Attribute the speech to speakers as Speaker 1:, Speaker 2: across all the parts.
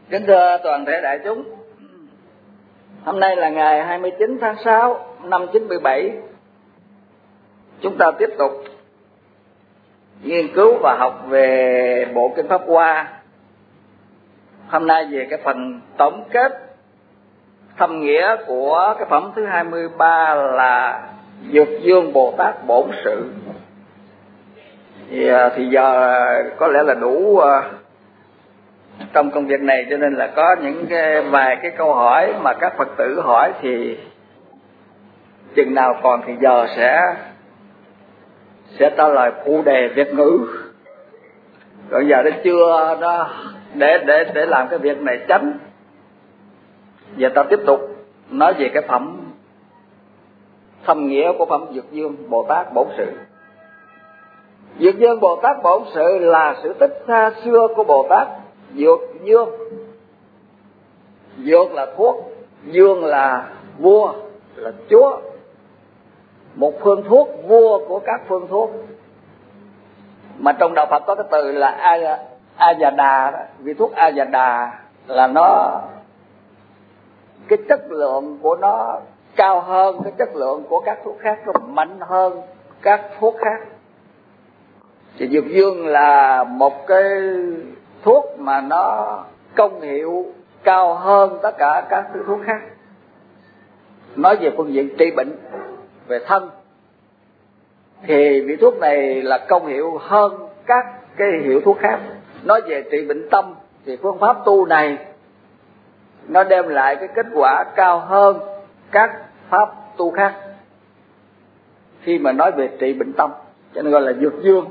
Speaker 1: Kính thưa toàn thể đại chúng, hôm nay là ngày 29 tháng 6 năm 97. Chúng ta tiếp tục nghiên cứu và học về bộ Kinh Pháp Hoa. Hôm nay về cái phần tổng kết thâm nghĩa của cái phẩm thứ 23 là Dược Dương Bồ Tát Bổn Sự. Thì giờ có lẽ là đủ trong công việc này, cho nên là có những vài cái câu hỏi mà các Phật tử hỏi thì chừng nào còn thì giờ sẽ trả lời phụ đề Việt ngữ. Còn giờ đến trưa đó để làm cái việc này tránh. Giờ ta tiếp tục nói về cái phẩm thâm nghĩa của phẩm Dược Dương Bồ Tát Bổn Sự. Dược Dương Bồ Tát Bổn Sự là sự tích xa xưa của Bồ Tát Dược Dương. Dược là thuốc, Dương là vua, là chúa, một phương thuốc, vua của các phương thuốc. Mà trong đạo Phật có cái từ là A-gia-đà đó. Vì thuốc A-gia-đà là nó, cái chất lượng của nó cao hơn cái chất lượng của các thuốc khác, nó mạnh hơn các thuốc khác. Thì Dược Dương là một cái thuốc mà nó công hiệu cao hơn tất cả các thứ thuốc khác. Nói về phương diện trị bệnh về thân thì vị thuốc này là công hiệu hơn các cái hiệu thuốc khác. Nói về trị bệnh tâm thì phương pháp tu này nó đem lại cái kết quả cao hơn các pháp tu khác khi mà nói về trị bệnh tâm, cho nên gọi là Dược Dương.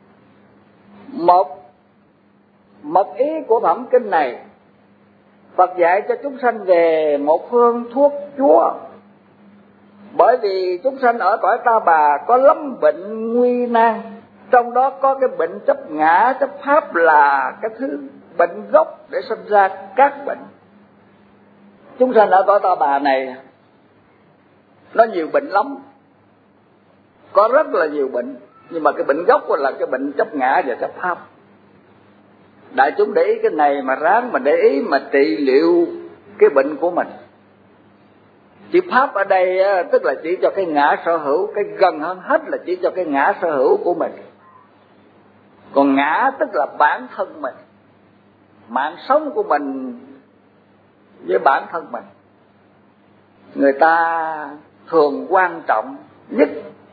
Speaker 1: Một mật ý của phẩm kinh này, Phật dạy cho chúng sanh về một phương thuốc chúa. Bởi vì chúng sanh ở cõi ta bà có lắm bệnh nguy nan, trong đó có cái bệnh chấp ngã, chấp pháp là cái thứ bệnh gốc để sinh ra các bệnh. Chúng sanh ở cõi ta bà này nó nhiều bệnh lắm, có rất là nhiều bệnh, nhưng mà cái bệnh gốc là cái bệnh chấp ngã và chấp pháp. Đại chúng để ý cái này mà ráng mà để ý mà trị liệu cái bệnh của mình. Chỉ pháp ở đây tức là chỉ cho cái ngã sở hữu, cái gần hơn hết là chỉ cho cái ngã sở hữu của mình. Còn ngã tức là bản thân mình, mạng sống của mình với bản thân mình. Người ta thường quan trọng nhất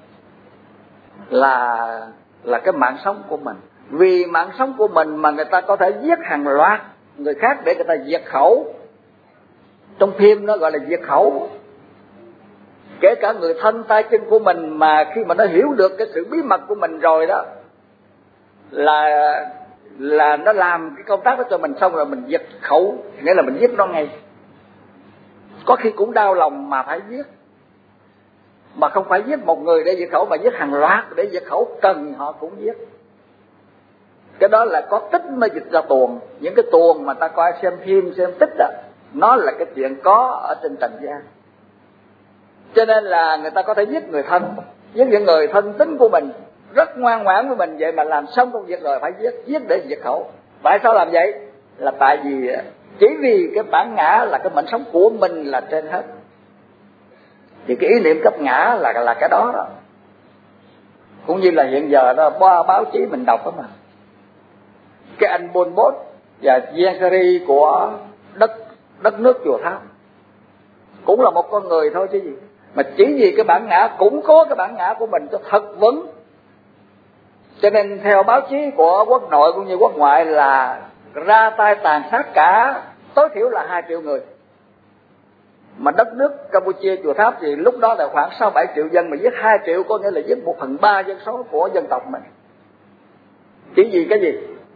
Speaker 1: là cái mạng sống của mình. Vì mạng sống của mình mà người ta có thể giết hàng loạt người khác để người ta diệt khẩu. Trong phim nó gọi là diệt khẩu. Kể cả người thân tay chân của mình mà khi mà nó hiểu được cái sự bí mật của mình rồi đó là nó làm cái công tác đó cho mình, xong rồi mình diệt khẩu, nghĩa là mình giết nó ngay. Có khi cũng đau lòng mà phải giết, mà không phải giết một người để diệt khẩu, mà giết hàng loạt để diệt khẩu, cần họ cũng giết. Cái đó là có tích mới dịch ra tuồng. Những cái tuồng mà ta coi xem phim xem tích đó, nó là cái chuyện có ở trên trần gian. Cho nên là người ta có thể giết người thân, giết những người thân tín của mình, rất ngoan ngoãn với mình, vậy mà làm xong công việc rồi phải giết để diệt khẩu. Tại sao làm vậy? Là tại vì chỉ vì cái bản ngã là cái mệnh sống của mình là trên hết. Thì cái ý niệm cấp ngã là cái đó đó. Cũng như là hiện giờ đó, báo chí mình đọc đó mà, cái anh Pol Pot và Vietnam của đất nước Chùa Tháp cũng là một con người thôi chứ gì. Mà chỉ vì cái bản ngã, cũng có cái bản ngã của mình cho thật vững. Cho nên theo báo chí của quốc nội cũng như quốc ngoại là ra tay tàn sát cả tối thiểu là 2 triệu người. Mà đất nước Campuchia Chùa Tháp thì lúc đó là khoảng 6-7 triệu dân, mà giết 2 triệu có nghĩa là giết 1/3 dân số của dân tộc mình. Chỉ vì cái gì?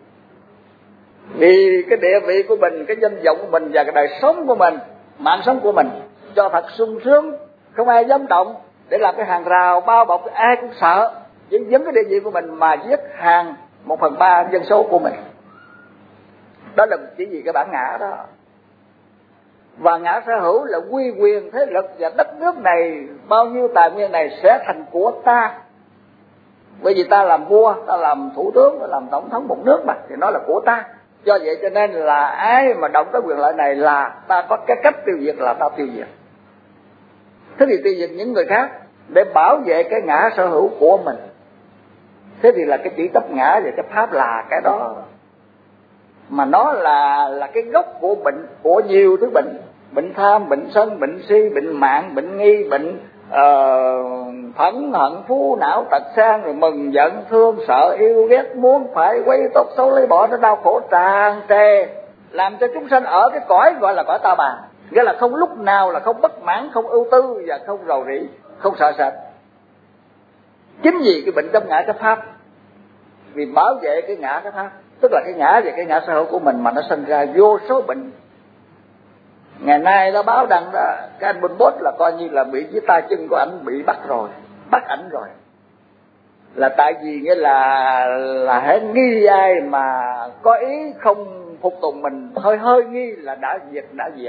Speaker 1: Vì cái địa vị của mình, cái danh vọng của mình và cái đời sống của mình, mạng sống của mình cho thật sung sướng, không ai dám động, để làm cái hàng rào bao bọc ai cũng sợ, chỉ vấn cái địa vị của mình mà giết hàng 1/3 dân số của mình. Đó là chỉ vì cái bản ngã đó. Và ngã sở hữu là quy quyền thế lực và đất nước này, bao nhiêu tài nguyên này sẽ thành của ta. Bởi vì ta làm vua, ta làm thủ tướng, ta làm tổng thống một nước mà, thì nó là của ta. Do vậy cho nên là ai mà động tới quyền lợi này là ta có cái cách tiêu diệt là ta tiêu diệt. Thế thì tiêu diệt những người khác để bảo vệ cái ngã sở hữu của mình. Thế thì là cái chữ chấp ngã và chấp pháp là cái đó, mà nó là cái gốc của bệnh, của nhiều thứ bệnh. Bệnh tham, bệnh sân, bệnh si, bệnh mạng, bệnh nghi, bệnh phẫn hận phú não tật sang, rồi mừng giận thương sợ yêu ghét muốn phải quay tốt xấu lấy bỏ, nó đau khổ tràn trề, làm cho chúng sanh ở cái cõi gọi là cõi ta bà. Nghĩa là không lúc nào là không bất mãn, không ưu tư và không rầu rĩ, không sợ sệt. Chính vì cái bệnh chấp ngã chấp pháp, vì bảo vệ cái ngã chấp pháp, tức là cái ngã và cái ngã sở hữu của mình, mà nó sinh ra vô số bệnh. Ngày nay nó báo đăng đó, cái anh Bon Pot là coi như là bị với tay chân của ảnh bị bắt rồi, bắt ảnh rồi. Là tại vì nghĩa là hễ nghi ai mà có ý không phục tùng mình, hơi nghi là đã diệt.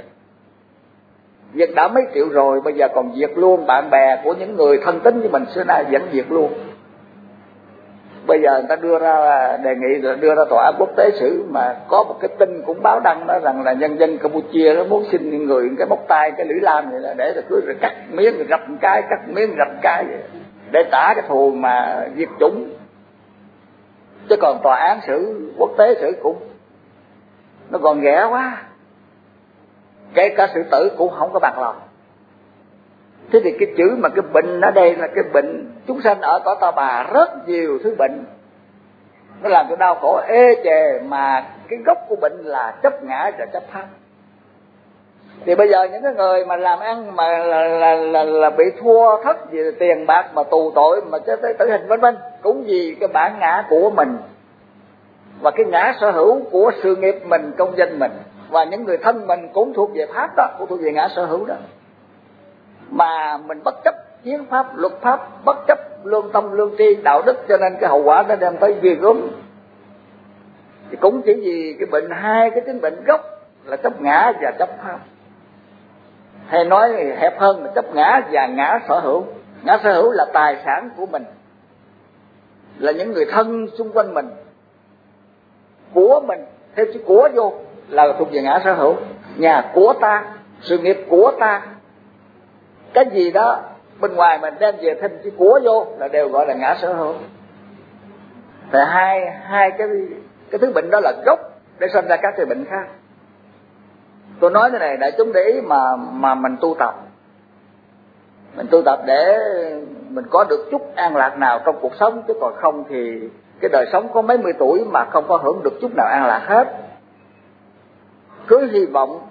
Speaker 1: Diệt đã mấy triệu rồi, bây giờ còn diệt luôn bạn bè của những người thân tín với mình xưa nay vẫn diệt luôn. Bây giờ người ta đưa ra đề nghị là đưa ra tòa án quốc tế xử, mà có một cái tin cũng báo đăng đó rằng là nhân dân Campuchia nó muốn xin những người cái móc tay, cái lưỡi lam vậy, là để rồi cứ cắt miếng rồi rạch một cái, cắt miếng rạch cái vậy, để trả cái thù mà diệt chủng. Chứ còn tòa án xử quốc tế xử cũng nó còn ghẻ quá, kể cả sự tử cũng không có bằng lòng. Thế thì cái chữ mà cái bệnh ở đây là cái bệnh chúng sanh ở cõi ta bà rất nhiều thứ bệnh, nó làm cho đau khổ ê chề, mà cái gốc của bệnh là chấp ngã và chấp pháp. Thì bây giờ những cái người mà làm ăn mà là bị thua thất về tiền bạc mà tù tội mà cho tới tử hình vân vân, cũng vì cái bản ngã của mình và cái ngã sở hữu của sự nghiệp mình, công danh mình, và những người thân mình cũng thuộc về pháp đó, cũng thuộc về ngã sở hữu đó. Mà mình bất chấp hiến pháp, luật pháp, bất chấp lương tâm, lương tri, đạo đức, cho nên cái hậu quả nó đem tới ghê gớm. Thì cũng chỉ vì cái bệnh, hai cái chứng bệnh gốc là chấp ngã và chấp pháp, hay nói hẹp hơn là chấp ngã và ngã sở hữu. Ngã sở hữu là tài sản của mình, là những người thân xung quanh mình, của mình, theo chữ của vô là thuộc về ngã sở hữu. Nhà của ta, sự nghiệp của ta, cái gì đó bên ngoài mình đem về thêm chữ của vô là đều gọi là ngã sở hữu. Thì hai cái thứ bệnh đó là gốc để sinh ra các cái bệnh khác. Tôi nói cái này đại chúng để ý mà mình tu tập. Mình tu tập để mình có được chút an lạc nào trong cuộc sống, chứ còn không thì cái đời sống có mấy mươi tuổi mà không có hưởng được chút nào an lạc hết. Cứ hy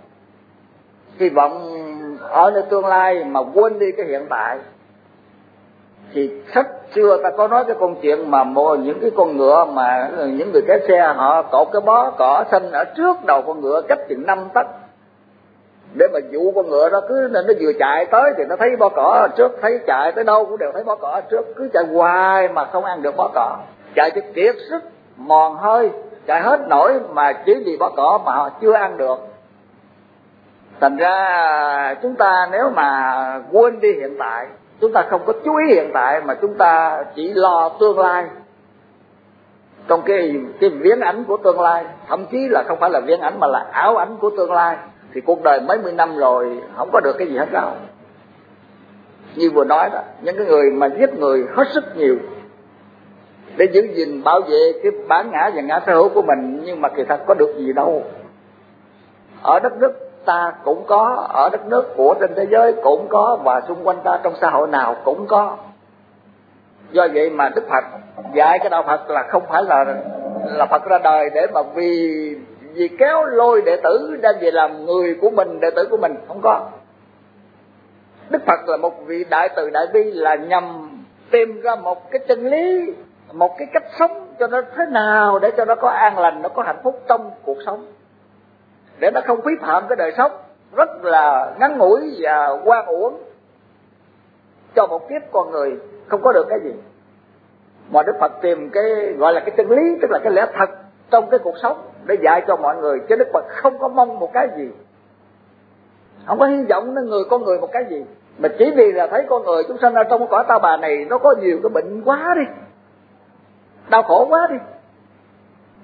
Speaker 1: vọng ở nơi tương lai mà quên đi cái hiện tại. Thì sách xưa ta có nói cái câu chuyện mà những cái con ngựa mà những người lái xe họ cột cái bó cỏ xanh ở trước đầu con ngựa cách chừng 5 tấc, để mà dụ con ngựa đó cứ nên nó vừa chạy tới thì nó thấy bó cỏ ở trước, thấy chạy tới đâu cũng đều thấy bó cỏ ở trước, cứ chạy hoài mà không ăn được bó cỏ, chạy cho kiệt sức mòn hơi, chạy hết nổi mà chỉ vì bó cỏ mà họ chưa ăn được. Thành ra chúng ta nếu mà quên đi hiện tại, chúng ta không có chú ý hiện tại mà chúng ta chỉ lo tương lai, trong cái viễn ảnh của tương lai, thậm chí là không phải là viễn ảnh mà là ảo ảnh của tương lai, thì cuộc đời mấy mươi năm rồi không có được cái gì hết đâu. Như vừa nói đó, những cái người mà giết người hết sức nhiều để giữ gìn bảo vệ cái bản ngã và ngã sở hữu của mình, nhưng mà kỳ thật có được gì đâu. Ở đất nước ta cũng có, ở đất nước của trên thế giới cũng có, và xung quanh ta trong xã hội nào cũng có. Do vậy mà Đức Phật dạy cái đạo Phật là không phải là Phật ra đời để mà vì kéo lôi đệ tử đem về làm người của mình, đệ tử của mình, không có. Đức Phật là một vị đại từ đại bi, là nhằm tìm ra một cái chân lý, một cái cách sống cho nó thế nào để cho nó có an lành, nó có hạnh phúc trong cuộc sống, để nó không phí phạm cái đời sống rất là ngắn ngủi và oan uổng cho một kiếp con người không có được cái gì. Mà Đức Phật tìm cái gọi là cái chân lý, tức là cái lẽ thật trong cái cuộc sống để dạy cho mọi người, chứ Đức Phật không có mong một cái gì, không có hy vọng đến con người một cái gì, mà chỉ vì là thấy con người chúng sanh ở trong cõi ta bà này nó có nhiều cái bệnh quá đi, đau khổ quá đi,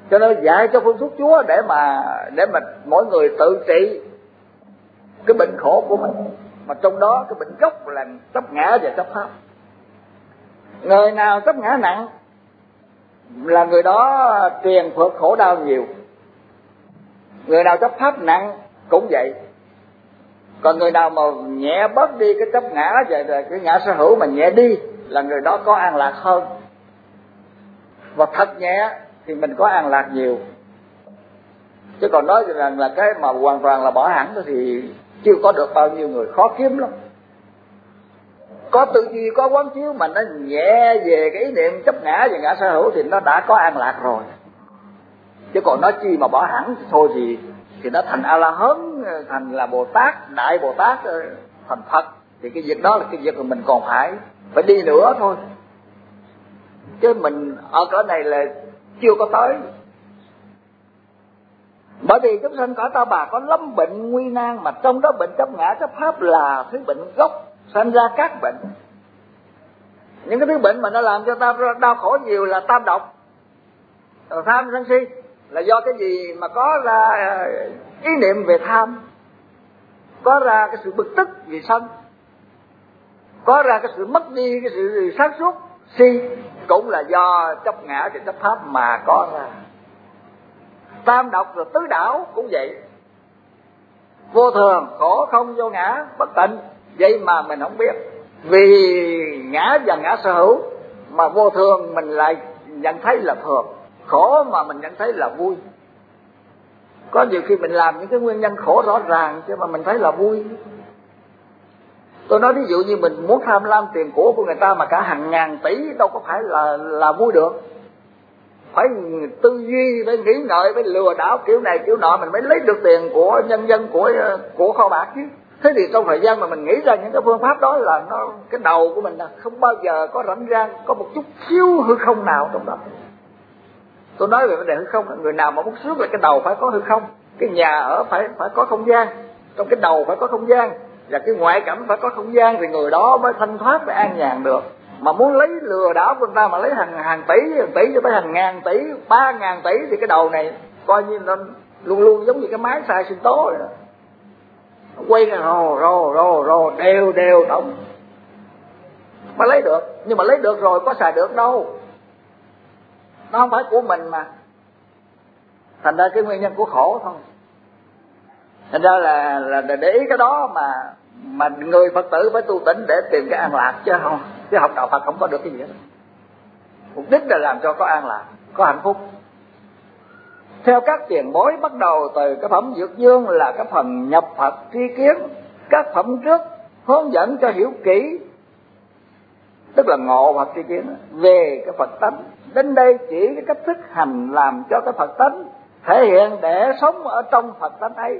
Speaker 1: Cho nên dạy cho phương thuốc Chúa để mà mỗi người tự trị cái bệnh khổ của mình, mà trong đó cái bệnh gốc là chấp ngã và chấp pháp. Người nào chấp ngã nặng là người đó truyền phượt khổ đau nhiều. Người nào chấp pháp nặng cũng vậy. Còn người nào mà nhẹ bớt đi cái chấp ngã và cái ngã sở hữu mà nhẹ đi là người đó có an lạc hơn. Và thật nhẹ thì mình có an lạc nhiều. Chứ còn nói rằng là cái mà hoàn toàn là bỏ hẳn thì chưa có được bao nhiêu người, khó kiếm lắm. Có tư duy, có quán chiếu mà nó nhẹ về cái ý niệm chấp ngã và ngã sở hữu thì nó đã có an lạc rồi. Chứ còn nói chi mà bỏ hẳn thôi thì nó thành A-la-hán, thành là Bồ Tát, Đại Bồ Tát, thành Phật. Thì cái việc đó là cái việc mà mình còn phải đi nữa thôi. Chứ mình ở cỡ này là chưa có tới. Bởi vì chúng sanh cõi Ta Bà có lắm bệnh nguy nan, mà trong đó bệnh chấp ngã chấp pháp là thứ bệnh gốc, sanh ra các bệnh. Những cái thứ bệnh mà nó làm cho ta đau khổ nhiều là tam độc, tham sân si. Là do cái gì mà có ra ý niệm về tham, có ra cái sự bực tức vì sân, có ra cái sự mất đi cái sự sáng suốt si, cũng là do chấp ngã và chấp pháp mà có ra. Tam độc rồi tứ đảo cũng vậy. Vô thường, khổ không vô ngã, bất tịnh. Vậy mà mình không biết. Vì ngã và ngã sở hữu mà vô thường mình lại nhận thấy là thường, khổ mà mình nhận thấy là vui. Có nhiều khi mình làm những cái nguyên nhân khổ rõ ràng chứ mà mình thấy là vui. Tôi nói ví dụ như mình muốn tham lam tiền của người ta mà cả hàng ngàn tỷ, đâu có phải là vui được. Phải tư duy, phải nghĩ ngợi, phải lừa đảo kiểu này kiểu nọ mình mới lấy được tiền của nhân dân, của kho bạc chứ. Thế thì trong thời gian mà mình nghĩ ra những cái phương pháp đó là cái đầu của mình là không bao giờ có rảnh rang, có một chút xíu hư không nào trong đó. Tôi nói về vấn đề hư không, người nào mà muốn sướng là cái đầu phải có hư không. Cái nhà ở phải có không gian, trong cái đầu phải có không gian, và cái ngoại cảnh phải có không gian thì người đó mới thanh thoát, mới an nhàn được. Mà muốn lấy lừa đảo của người ta mà lấy hàng tỷ cho tới hàng ngàn tỷ, 3.000 tỷ thì cái đầu này coi như nó luôn luôn giống như cái máy xay sinh tố rồi đó. Quay cái rồ đều động mới lấy được. Nhưng mà lấy được rồi có xài được đâu, nó không phải của mình mà. Thành ra cái nguyên nhân của khổ thôi. Thành ra là để ý cái đó mà người Phật tử phải tu tỉnh để tìm cái an lạc, chứ học đạo Phật không có được cái gì hết. Mục đích là làm cho có an lạc, có hạnh phúc. Theo các tiền bối, bắt đầu từ cái phẩm Dược Dương là cái phần nhập Phật tri kiến. Các phẩm trước hướng dẫn cho hiểu kỹ, tức là ngộ Phật tri kiến về cái Phật tánh. Đến đây chỉ cái cách thức hành làm cho cái Phật tánh thể hiện để sống ở trong Phật tánh ấy,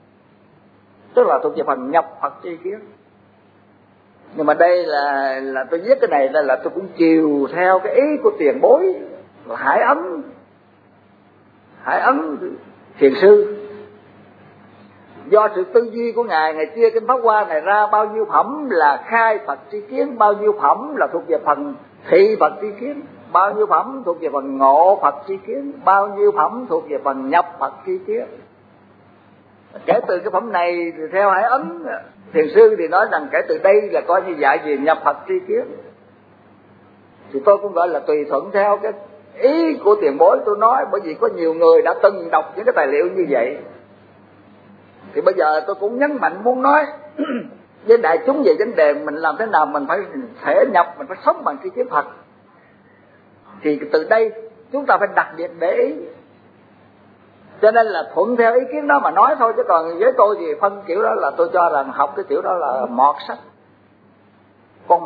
Speaker 1: tức là thuộc về phần nhập Phật tri kiến. Nhưng mà đây là tôi viết cái này đây là tôi cũng chiều theo cái ý của tiền bối là Hải Ấn Thiền Sư. Do sự tư duy của ngài chia kinh Pháp Hoa này ra bao nhiêu phẩm là khai Phật tri kiến, bao nhiêu phẩm là thuộc về phần thị Phật tri kiến, bao nhiêu phẩm thuộc về phần ngộ Phật tri kiến, bao nhiêu phẩm thuộc về phần nhập Phật tri kiến. Kể từ cái phẩm này thì theo Hải Ấn Thiền Sư thì nói rằng kể từ đây là coi như dạy về nhập Phật tri kiến. Thì tôi cũng gọi là tùy thuận theo cái ý của tiền bối tôi nói, bởi vì có nhiều người đã từng đọc những cái tài liệu như vậy. Thì bây giờ tôi cũng nhấn mạnh muốn nói với đại chúng về vấn đề mình làm thế nào mình phải thể nhập, mình phải sống bằng tri kiến Phật. Thì từ đây chúng ta phải đặc biệt để ý. Cho nên là thuận theo ý kiến đó mà nói thôi, chứ còn với tôi thì phân kiểu đó là tôi cho rằng học cái kiểu đó là mọt sách. Con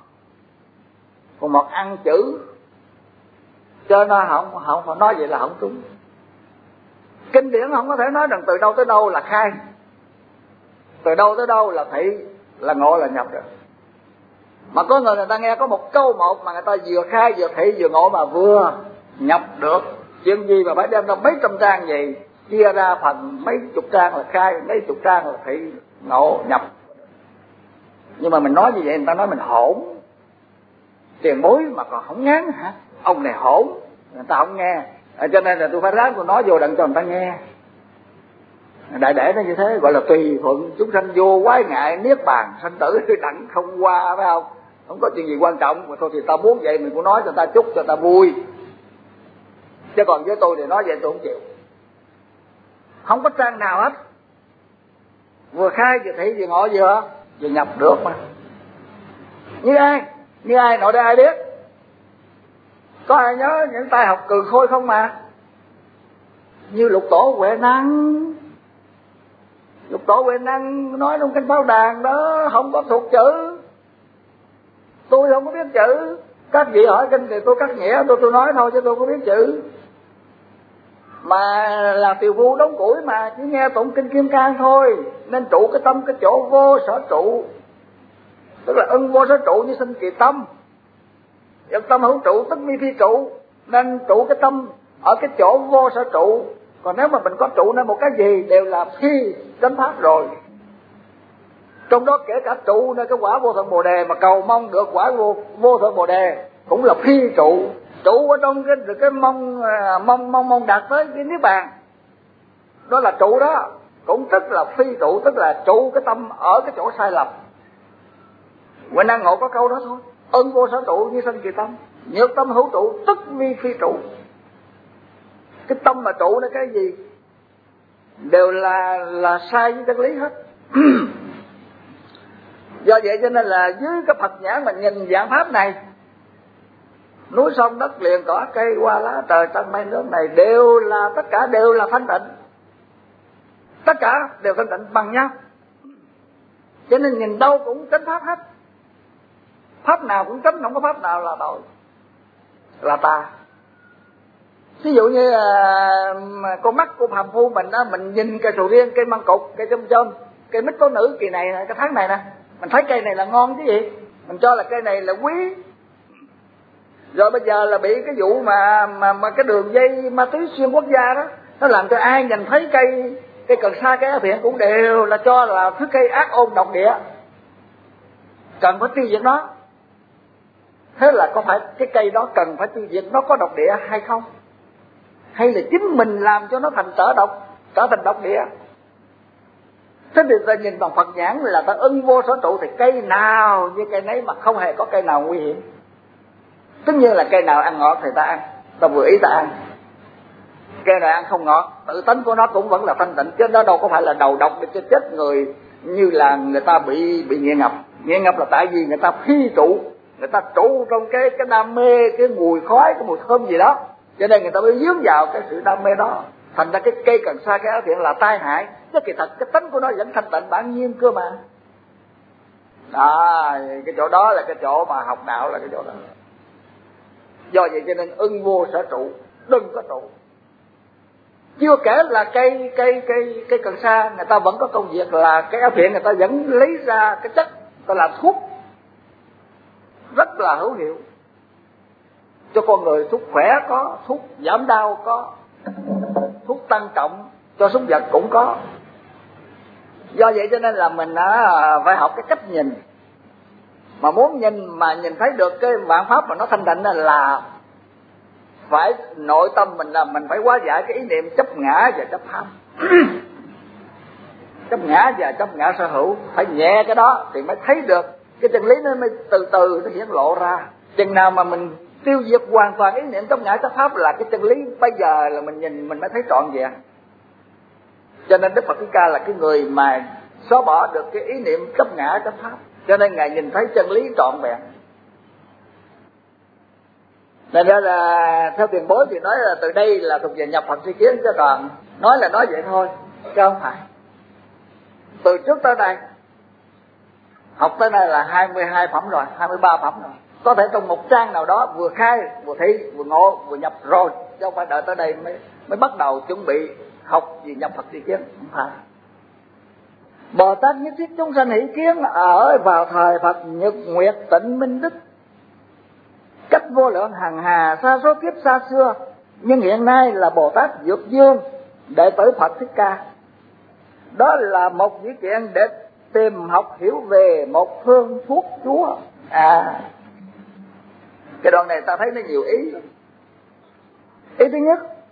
Speaker 1: mọt ăn chữ, cho nên không phải nói vậy là không đúng. Kinh điển không có thể nói rằng từ đâu tới đâu là khai, từ đâu tới đâu là thị, là ngộ, là nhập được. Mà có người ta nghe có một câu một mà người ta vừa khai vừa thị vừa ngộ mà vừa nhập được. Chuyện gì mà phải đem ra mấy trăm trang gì, chia ra phần mấy chục trang là khai, mấy chục trang là thị, ngộ, nhập. Nhưng mà mình nói như vậy người ta nói mình hỗn. Tiền bối mà còn không ngán hả? Ông này hỗn, người ta không nghe. Cho nên là tôi phải ráng tôi nói vô đặng cho người ta nghe. Đại để nó như thế, gọi là tùy thuận chúng sanh vô quái ngại niết bàn sanh tử đặng không qua, phải không? Không có chuyện gì quan trọng mà thôi thì tao muốn vậy mình cũng nói cho ta chút cho ta vui. Chứ còn với tôi thì nói vậy tôi không chịu. Không có trang nào hết. Vừa khai vừa thị vừa ngộ vừa nhập được mà. Như ai nội đây ai biết? Có ai nhớ những tay học Cừ Khôi không mà? Như Lục Tổ Huệ Năng. Lục Tổ Huệ Năng nói trong kinh Pháp Đàn đó không có thuộc chữ. Tôi không có biết chữ. Các vị hỏi kinh thì tôi cắt nghĩa tôi nói thôi chứ tôi không biết chữ. Mà là tiều phu đóng củi mà chỉ nghe tụng kinh Kim Cang thôi. Nên trụ cái tâm cái chỗ vô sở trụ. Tức là ưng vô sở trụ như sinh kỳ tâm. Dòng tâm hữu trụ tức mi phi trụ. Nên trụ cái tâm ở cái chỗ vô sở trụ. Còn nếu mà mình có trụ nên một cái gì đều là phi chánh pháp rồi. Trong đó kể cả trụ nơi cái quả vô thượng Bồ Đề mà cầu mong được quả vô thượng Bồ Đề cũng là phi trụ. Trụ ở trong cái mong đạt tới cái niết bàn. Đó là trụ đó. Cũng tức là phi trụ, tức là trụ cái tâm ở cái chỗ sai lầm. Huệ Năng ngộ có câu đó thôi. Ân vô sở trụ như sanh kỳ tâm. Nhược tâm hữu trụ tức vi phi trụ. Cái tâm mà trụ là cái gì đều là sai với chân lý hết. Do vậy cho nên là dưới cái Phật nhãn mình nhìn dạng pháp này, núi sông đất liền cỏ cây hoa lá trời trăng mây nước này đều là tất cả đều là thanh tịnh. Tất cả đều thanh tịnh bằng nhau. Cho nên nhìn đâu cũng chánh pháp hết. Pháp nào cũng chánh, không có pháp nào là tội, là tà. Ví dụ như con mắt của phàm phu mình á, mình nhìn cây sầu riêng, cây măng cục, cây chôm chôm, cây mít tố nữ kỳ này, cái tháng này nè, mình thấy cây này là ngon chứ gì, mình cho là cây này là quý. Rồi bây giờ là bị cái vụ mà cái đường dây ma túy xuyên quốc gia đó, nó làm cho ai nhìn thấy cây cần sa, cây thiện cũng đều là cho là thứ cây ác ôn độc địa, cần phải tiêu diệt nó. Thế là có phải cái cây đó cần phải tiêu diệt nó có độc địa hay không? Hay là chính mình làm cho nó thành trở thành độc địa? Thế thì ta nhìn bằng Phật nhãn là ta ưng vô sở trụ, thì cây nào như cây nấy mà không hề có cây nào nguy hiểm. Tất nhiên là cây nào ăn ngọt thì ta ăn, ta vừa ý ta ăn. Cây nào ăn không ngọt, tự tính của nó cũng vẫn là thanh tịnh, chứ nó đâu có phải là đầu độc để cho chết người như là người ta bị nghiện ngập. Nghiện ngập là tại vì người ta phi trụ, người ta trụ trong cái đam mê, cái mùi khói, cái mùi thơm gì đó, cho nên người ta mới dướng vào cái sự đam mê đó. Thành ra cái cây cần sa, cái ác thiện là tai hại, chứ kỳ thật cái tánh của nó vẫn thanh tịnh bản nhiên cơ mà. Đó, cái chỗ đó là cái chỗ mà học đạo, là cái chỗ đó. Do vậy cho nên ưng vô sở trụ, đừng có trụ. Chưa kể là cây cần sa, người ta vẫn có công việc là cái ác thiện, người ta vẫn lấy ra cái chất ta làm thuốc rất là hữu hiệu cho con người. Thuốc khỏe có, thuốc giảm đau có, thuốc tăng trọng cho súc vật cũng có. Do vậy cho nên là mình phải học cái cách nhìn. Mà muốn nhìn thấy được cái vạn pháp mà nó thanh tịnh là phải nội tâm mình, là mình phải hóa giải cái ý niệm chấp ngã và chấp tham. Chấp ngã và chấp ngã sở hữu, phải nhẹ cái đó thì mới thấy được cái chân lý, nó mới từ từ nó hiển lộ ra. Chừng nào mà mình tiêu diệt hoàn toàn ý niệm chấp ngã chấp pháp là cái chân lý bây giờ là mình nhìn mình mới thấy trọn vẹn. Cho nên Đức Phật Thích Ca là cái người mà xóa bỏ được cái ý niệm chấp ngã chấp pháp, cho nên Ngài nhìn thấy chân lý trọn vẹn. Nên ra là theo tiền bối thì nói là từ đây là thuộc về nhập Phật tri kiến, chứ còn nói là nói vậy thôi, chứ không phải. Từ trước tới đây học tới nay là 22 phẩm rồi, 23 phẩm rồi. Có thể trong một trang nào đó vừa khai, vừa thị, vừa ngộ, vừa nhập rồi, chứ không phải đợi tới đây mới bắt đầu chuẩn bị học gì nhập Phật tri kiến, không phải. Bồ Tát nhất thiết chúng sanh hỷ kiến ở vào thời Phật Nhật Nguyệt Tịnh Minh Đức, cách vô lượng hằng hà sa số kiếp xa xưa, nhưng hiện nay là Bồ Tát Dược Dương, đệ tử Phật Thích Ca. Đó là một dĩ kiện để tìm học hiểu về một phương thuốc Chúa. Cái đoạn này ta thấy nó nhiều ý. Ý thứ nhất,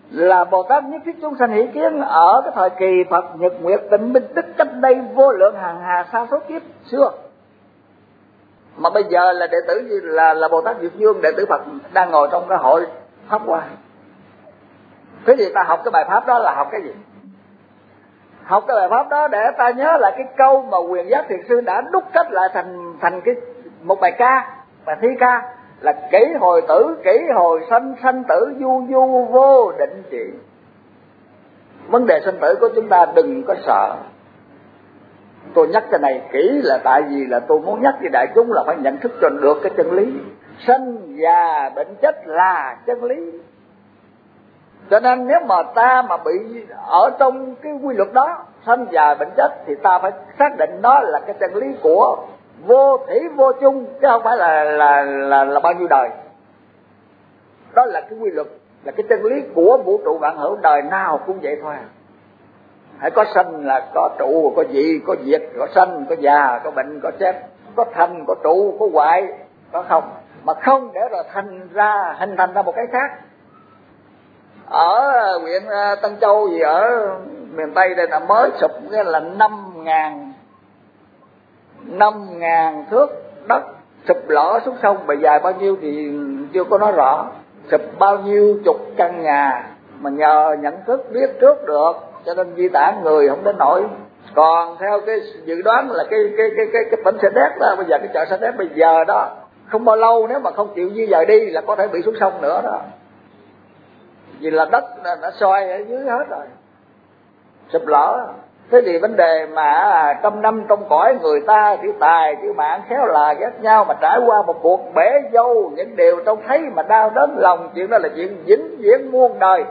Speaker 1: là Bồ Tát nhất thiết chúng sanh hỷ kiến ở cái thời kỳ Phật Nhật Nguyệt Tịnh Minh Tích cách đây vô lượng hàng hà sa số kiếp xưa. Mà bây giờ là đệ tử là Bồ Tát Dược Dương, đệ tử Phật đang ngồi trong cái hội Pháp Hoa. Thế thì ta học cái bài pháp đó là học cái gì? Học cái bài pháp đó để ta nhớ là cái câu mà Quyền Giác Thiền Sư đã đúc kết lại thành cái một bài ca, bài thi ca là kỷ hồi tử, kỷ hồi sanh, sanh tử du du vô định trị. Vấn đề sanh tử của chúng ta đừng có sợ. Tôi nhắc cái này kỹ là tại vì là tôi muốn nhắc với đại chúng là phải nhận thức cho được cái chân lý. Sanh già bệnh chết là chân lý. Cho nên nếu mà ta mà bị ở trong cái quy luật đó, sanh già bệnh chết, thì ta phải xác định đó là cái chân lý của vô thủy vô chung, chứ không phải là bao nhiêu đời. Đó là cái quy luật, là cái chân lý của vũ trụ vạn hữu, đời nào cũng vậy thôi. Hãy có sanh là có trụ, có dị, có diệt, có sanh, có già, có bệnh, có chết, có thành, có trụ, có hoại, có không. Mà không để rồi hình thành ra một cái khác. Ở huyện Tân Châu gì ở miền Tây đây là mới sụp cái là 5.000 thước đất sụp lở xuống sông, bề dài bao nhiêu thì chưa có nói rõ, sụp bao nhiêu chục căn nhà, mà nhờ nhận thức biết trước được cho nên di tản người không đến nổi. Còn theo cái dự đoán là cái tỉnh Sa Đéc đó, bây giờ cái chợ Sa Đéc bây giờ đó không bao lâu nếu mà không chịu di dời đi là có thể bị xuống sông nữa đó, vì là đất đã soi ở dưới hết rồi, sụp lở. Thế thì vấn đề mà trăm năm trong cõi người ta chữ tài chữ mạng khéo là ghét nhau, mà trải qua một cuộc bể dâu những điều trông thấy mà đau đớn lòng, chuyện đó là chuyện vĩnh viễn muôn đời.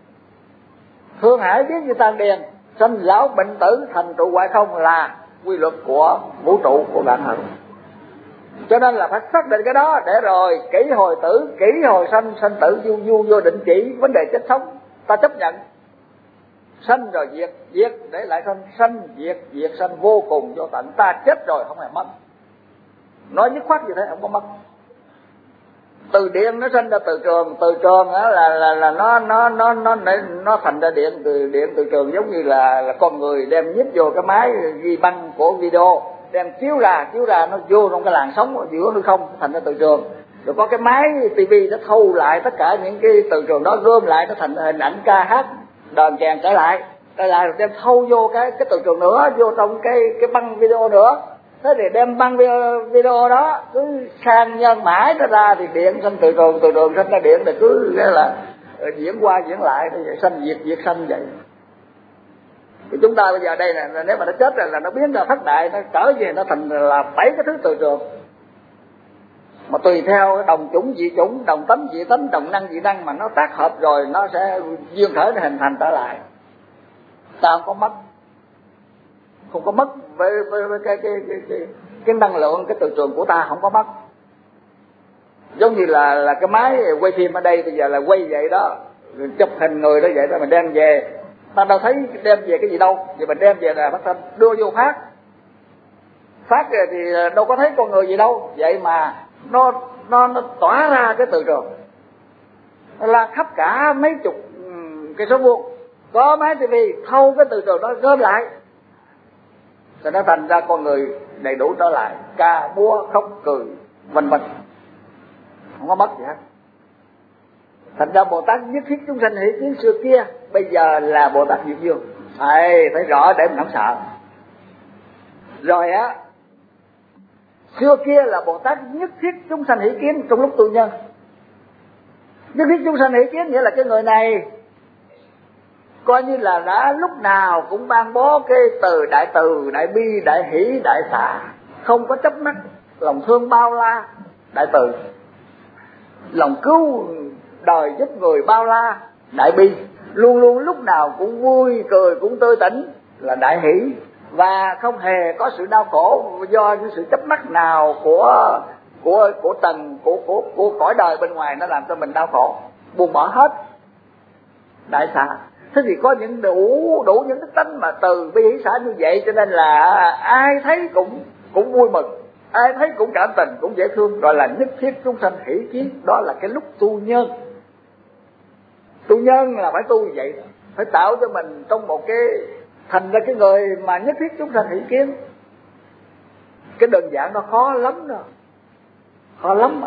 Speaker 1: Thương hải biết như tan điền, sanh lão bệnh tử thành trụ hoại không là quy luật của vũ trụ của vạn hữu. Cho nên là phải xác định cái đó để rồi kỷ hồi tử, kỷ hồi sanh, sanh tử du du vô định chỉ. Vấn đề chết sống ta chấp nhận, sanh rồi diệt, diệt để lại sanh, sanh diệt, diệt sanh vô cùng vô tận. Ta chết rồi không hề mất, nói dứt khoát như thế, không có mất. Từ điện nó sinh ra từ trường, từ trường á là nó thành ra điện, từ trường giống như là con người đem nhíp vô cái máy ghi băng của video, đem chiếu ra nó vô trong cái làn sóng ở giữa hư không, thành ra từ trường. Rồi có cái máy tivi nó thu lại tất cả những cái từ trường đó, gom lại nó thành hình ảnh ca hát đờn kèn trở lại rồi đem thâu vô cái từ trường nữa, vô trong cái băng video nữa. Thế thì đem băng video đó cứ sang nhân mãi nó ra thì điện sinh từ trường sinh ra điện, thì cứ nghĩa là diễn qua diễn lại, thì sanh diệt sanh vậy. Thì chúng ta bây giờ đây là nếu mà nó chết rồi là nó biến ra thất đại, nó trở về nó thành là 7 cái thứ từ trường, mà tùy theo đồng chủng dị chủng, đồng tánh dị tánh, đồng năng dị năng mà nó tác hợp rồi nó sẽ duyên khởi nó hình thành trở lại. Ta không có mất với cái năng lượng, cái từ trường của ta không có mất. Giống như là cái máy quay phim ở đây bây giờ là quay vậy đó, chụp hình người đó vậy đó, mình đem về, ta đâu thấy đem về cái gì đâu, thì mình đem về là phát thanh đưa vô phát thì đâu có thấy con người gì đâu, vậy mà nó tỏa ra cái từ trường là khắp cả mấy chục cây số vuông, có máy tivi thâu cái từ trường đó gom lại, rồi nó thành ra con người đầy đủ trở lại, ca múa khóc cười vân vân, không có mất gì hết. Thành ra Bồ Tát nhất thiết chúng sanh hỷ kiến xưa kia bây giờ là Bồ Tát Diệu Dương. Thấy rõ để mình không sợ. Rồi á, xưa kia là Bồ Tát nhất thiết chúng sanh hỷ kiến trong lúc tu nhân. Nhất thiết chúng sanh hỷ kiến nghĩa là cái người này coi như là đã lúc nào cũng ban bó cái từ, đại bi, đại hỷ, đại xả, không có chấp mắc, lòng thương bao la, đại từ, lòng cứu đời giúp người bao la, đại bi, luôn luôn lúc nào cũng vui cười, cũng tươi tỉnh là đại hỷ, và không hề có sự đau khổ do những sự chấp mắc nào của tầng của cõi đời bên ngoài nó làm cho mình đau khổ, buông bỏ hết, đại xả. Thế thì có những đủ những cái tánh mà từ bi hỷ xả như vậy, cho nên là ai thấy cũng vui mừng, ai thấy cũng cảm tình, cũng dễ thương, gọi là nhất thiết chúng sanh hỷ kiến. Đó là cái lúc tu nhân. Tu nhân là phải tu như vậy đó. Phải tạo cho mình trong một cái, thành ra cái người mà nhất thiết chúng sanh hỷ kiến. Cái đơn giản nó khó lắm đó, khó lắm.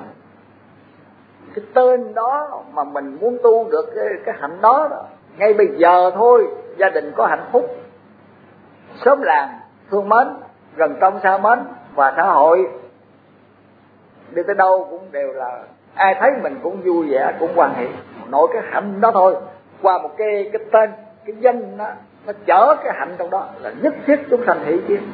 Speaker 1: Cái tên đó mà mình muốn tu được cái hạnh đó, ngay bây giờ thôi, gia đình có hạnh phúc, xóm làng thương mến, gần trong xa mến, và xã hội đi tới đâu cũng đều là ai thấy mình cũng vui vẻ, cũng hoan hỷ. Nội cái hạnh đó thôi, qua một cái tên, cái danh đó, nó chở cái hạnh trong đó là nhất thiết chúng sanh hỷ kiến.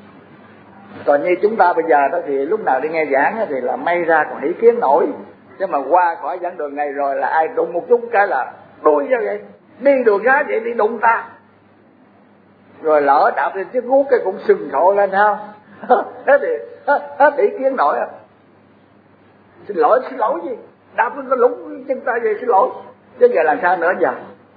Speaker 1: Còn như chúng ta bây giờ đó thì lúc nào đi nghe giảng thì là may ra còn hỷ kiến nổi, chứ mà qua khỏi giảng đường này rồi là ai đụng một chút cái là đuổi ra vậy, đi đường ra vậy đi đụng ta, rồi lỡ đạp lên chiếc guốc cái cũng sừng sộ lên sao. Thế thì hết hỷ kiến nổi. Xin lỗi gì, đạp lên cái lũng chân ta vậy xin lỗi, chứ giờ làm sao nữa giờ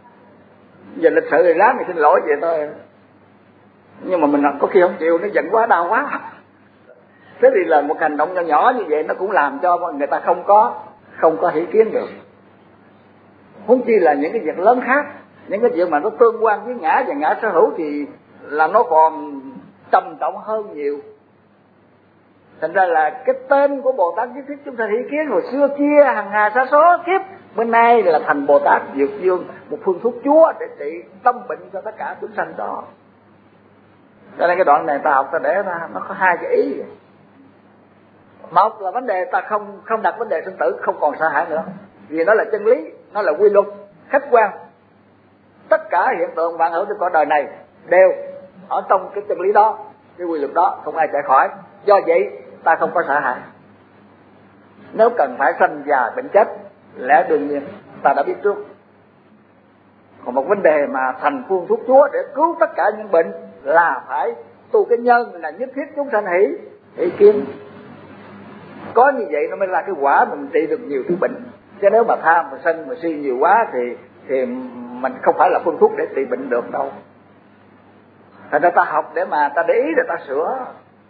Speaker 1: lịch sự thì lắm thì xin lỗi vậy thôi. Nhưng mà mình có khi không chịu, nó giận quá, đau quá. Thế thì là một hành động nhỏ nhỏ như vậy nó cũng làm cho người ta không có hỷ kiến được. Huống chi là những cái việc lớn khác, những cái việc mà nó tương quan với ngã và ngã sở hữu thì là nó còn trầm trọng hơn nhiều. Thành ra là cái tên của Bồ Tát Nhất Thiết chúng ta hỷ kiến hồi xưa kia hằng hà sa số kiếp, bên nay là thành Bồ Tát Dược Dương, một phương thuốc chúa để trị tâm bệnh cho tất cả chúng sanh đó. Cho nên cái đoạn này ta học ta để ra nó có hai cái ý. Một là vấn đề ta không đặt vấn đề sinh tử, không còn sợ hãi nữa, vì nó là chân lý, nó là quy luật khách quan. Tất cả hiện tượng vạn hữu trên cõi đời này đều ở trong cái chân lý đó, cái quy luật đó, không ai chạy khỏi. Do vậy ta không có sợ hãi. Nếu cần phải sanh già bệnh chết, lẽ đương nhiên ta đã biết trước. Còn một vấn đề mà thành phương thuốc chúa để cứu tất cả những bệnh là phải tu cái nhân là nhất thiết chúng sanh hỷ kiến. Có như vậy nó mới ra cái quả mình trị được nhiều thứ bệnh. Chứ nếu mà tham mà sân mà si nhiều quá thì mình không phải là phương thuốc để trị bệnh được đâu. Thành ra ta học để mà ta để ý để ta sửa.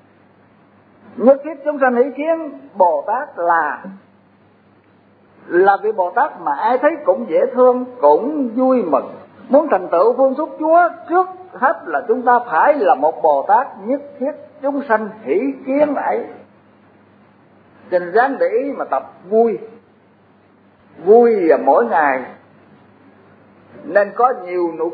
Speaker 1: Nhất thiết chúng sanh hỷ kiến, Bồ Tát là vị Bồ Tát mà ai thấy cũng dễ thương, cũng vui mừng. Muốn thành tựu phương thuốc chúa, trước hết là chúng ta phải là một Bồ Tát nhất thiết chúng sanh hỷ kiến ấy. Trình ráng để ý mà tập vui và mỗi ngày nên có nhiều nụ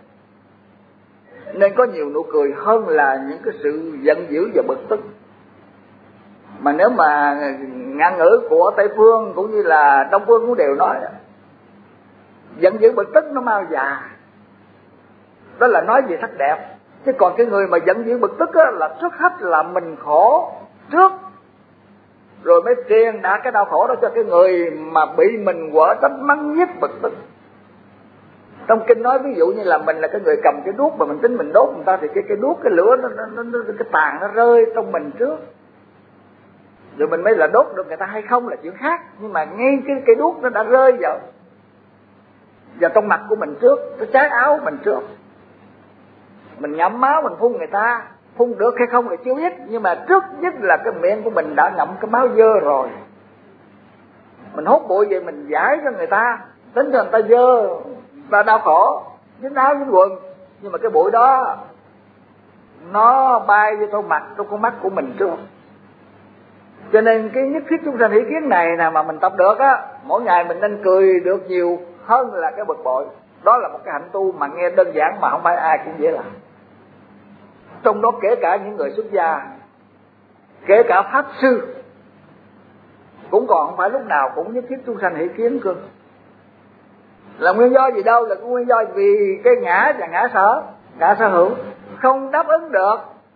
Speaker 1: cười, hơn là những cái sự giận dữ và bực tức. Mà nếu mà ngạn ngữ của Tây Phương cũng như là Đông Phương cũng đều nói giận dữ bực tức nó mau già, đó là nói về sắc đẹp. Chứ còn cái người mà giận dữ bực tức á, là trước hết là mình khổ trước, rồi mới truyền đã cái đau khổ đó cho cái người mà bị mình quở trách mắng giết bực tức. Trong kinh nói ví dụ như là mình là cái người cầm cái đuốc mà mình tính mình đốt người ta, thì cái đuốc, cái lửa cái tàn nó rơi trong mình trước, rồi mình mới là đốt được người ta hay không là chuyện khác. Nhưng mà ngay cái đuốc nó đã rơi vào trong mặt của mình trước, nó cháy áo mình trước, mình ngậm máu mình phun người ta, phun được hay không là chưa biết. Nhưng mà trước nhất là cái miệng của mình đã ngậm cái máu dơ rồi, mình hốt bụi vậy mình giải cho người ta, tính cho người ta dơ, ta đau khổ, dính áo dính quần. Nhưng mà cái bụi đó nó bay vô trong mặt, trong con mắt của mình trước. Cho nên cái nhất thiết chúng sanh hỷ kiến này nào mà mình tập được á, mỗi ngày mình nên cười được nhiều hơn là cái bực bội. Đó là một cái hạnh tu mà nghe đơn giản mà không phải ai cũng dễ làm. Trong đó kể cả những người xuất gia, kể cả pháp sư, cũng còn không phải lúc nào cũng nhất thiết chúng sanh hỷ kiến cơ. Là nguyên do gì đâu? Là nguyên do vì cái ngã và ngã sở hữu không đáp ứng được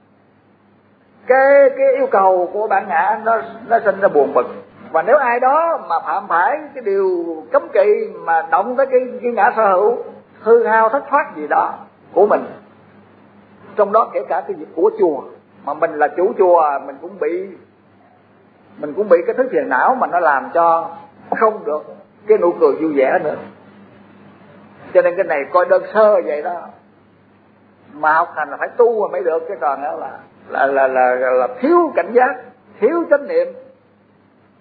Speaker 1: cái yêu cầu của bản ngã, nó sinh ra buồn bực. Và nếu ai đó mà phạm phải cái điều cấm kỵ mà động tới cái ngã sở hữu, hư hao thất thoát gì đó của mình, trong đó kể cả cái việc của chùa, mà mình là chủ chùa, mình cũng bị cái thứ phiền não mà nó làm cho không được cái nụ cười vui vẻ nữa. Cho nên cái này coi đơn sơ vậy đó, mà học hành là phải tu mà mới được. Cái còn đó là thiếu cảnh giác, thiếu chánh niệm,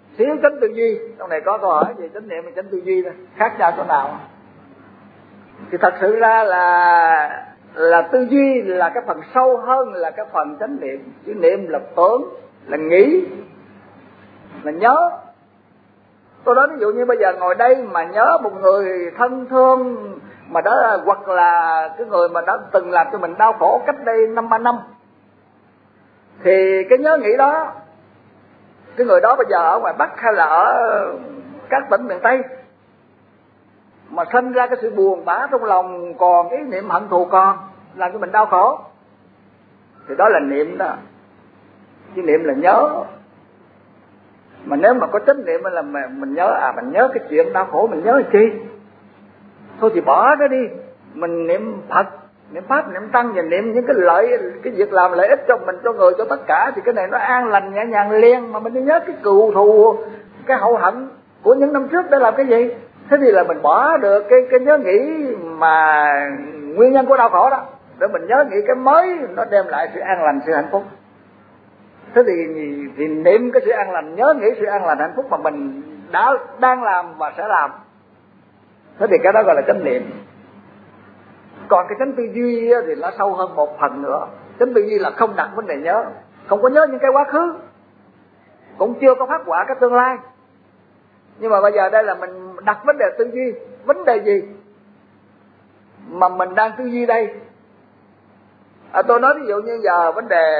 Speaker 1: thiếu chánh tư duy. Trong này có câu hỏi về chánh niệm và chánh tư duy đó, khác nhau chỗ nào? Thì thật sự ra là tư duy là cái phần sâu hơn là cái phần chánh niệm. Chứ niệm là tưởng, là nghĩ, là nhớ. Tôi nói ví dụ như bây giờ ngồi đây mà nhớ một người thân thương mà đó, hoặc là cái người mà đã từng làm cho mình đau khổ cách đây 5-3 năm, thì cái nhớ nghĩ đó, cái người đó bây giờ ở ngoài Bắc hay là ở các tỉnh miền Tây mà sinh ra cái sự buồn bã trong lòng, còn ý niệm hận thù còn làm cho mình đau khổ, thì đó là niệm đó. Chứ niệm là nhớ. Mà nếu mà có chánh niệm là mình nhớ, mình nhớ cái chuyện đau khổ, mình nhớ làm chi? Thôi thì bỏ nó đi. Mình niệm Phật, niệm Pháp, niệm Tăng và niệm những cái việc làm lợi ích cho mình, cho người, cho tất cả, thì cái này nó an lành nhẹ nhàng liền. Mà mình đi nhớ cái cừu thù, cái hậu hận của những năm trước để làm cái gì? Thế thì là mình bỏ được cái nhớ nghĩ mà nguyên nhân của đau khổ đó, để mình nhớ nghĩ cái mới nó đem lại sự an lành, sự hạnh phúc. Thế thì niệm cái sự an lành, nhớ nghĩ sự an lành hạnh phúc mà mình đang làm và sẽ làm. Thế thì cái đó gọi là chánh niệm. Còn cái chánh tư duy thì nó sâu hơn một phần nữa. Chánh tư duy là không đặt vấn đề nhớ, không có nhớ những cái quá khứ, cũng chưa có phát họa cái tương lai. Nhưng mà bây giờ đây là mình đặt vấn đề tư duy. Vấn đề gì mà mình đang tư duy đây? Tôi nói ví dụ như giờ vấn đề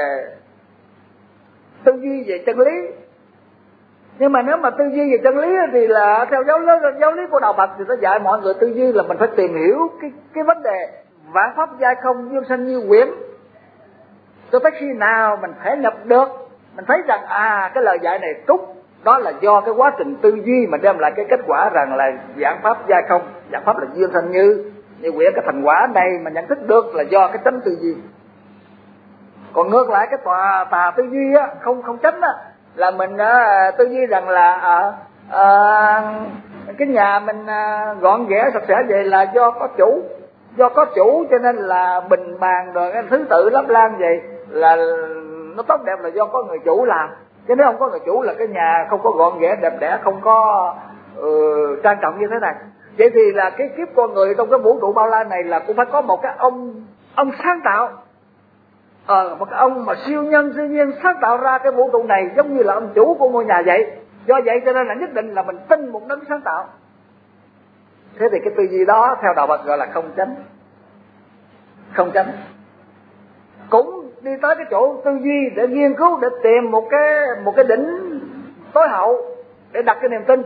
Speaker 1: tư duy về chân lý. Nhưng mà nếu mà tư duy về chân lý thì là theo giáo lý của đạo Phật thì nó dạy mọi người tư duy là mình phải tìm hiểu cái vấn đề vạn pháp giai không, dương sanh như quyển, cho tới khi nào mình thể nhập được, mình thấy rằng cái lời dạy này trúc, đó là do cái quá trình tư duy mà đem lại cái kết quả rằng là vạn pháp giai không, vạn pháp là dương sanh như quyển. Cái thành quả này mà nhận thức được là do cái chánh tư duy. Còn ngược lại cái tà tư duy á, không chánh á, là mình tư duy rằng là cái nhà mình gọn ghẽ sạch sẽ vậy là do có chủ cho nên là bình bàn rồi cái thứ tự lấp lan vậy là nó tốt đẹp, là do có người chủ làm. Chứ nếu không có người chủ là cái nhà không có gọn ghẽ đẹp đẽ, không có trang trọng như thế này. Vậy thì là cái kiếp con người trong cái vũ trụ bao la này là cũng phải có một cái ông sáng tạo, một cái ông mà siêu nhân siêu nhiên sáng tạo ra cái vũ trụ này, giống như là ông chủ của ngôi nhà vậy. Do vậy cho nên là nhất định là mình tin một đấng sáng tạo. Thế thì cái tư duy đó theo đạo Phật gọi là không chánh. Không chánh. Cũng đi tới cái chỗ tư duy để nghiên cứu, để tìm một cái đỉnh tối hậu để đặt cái niềm tin,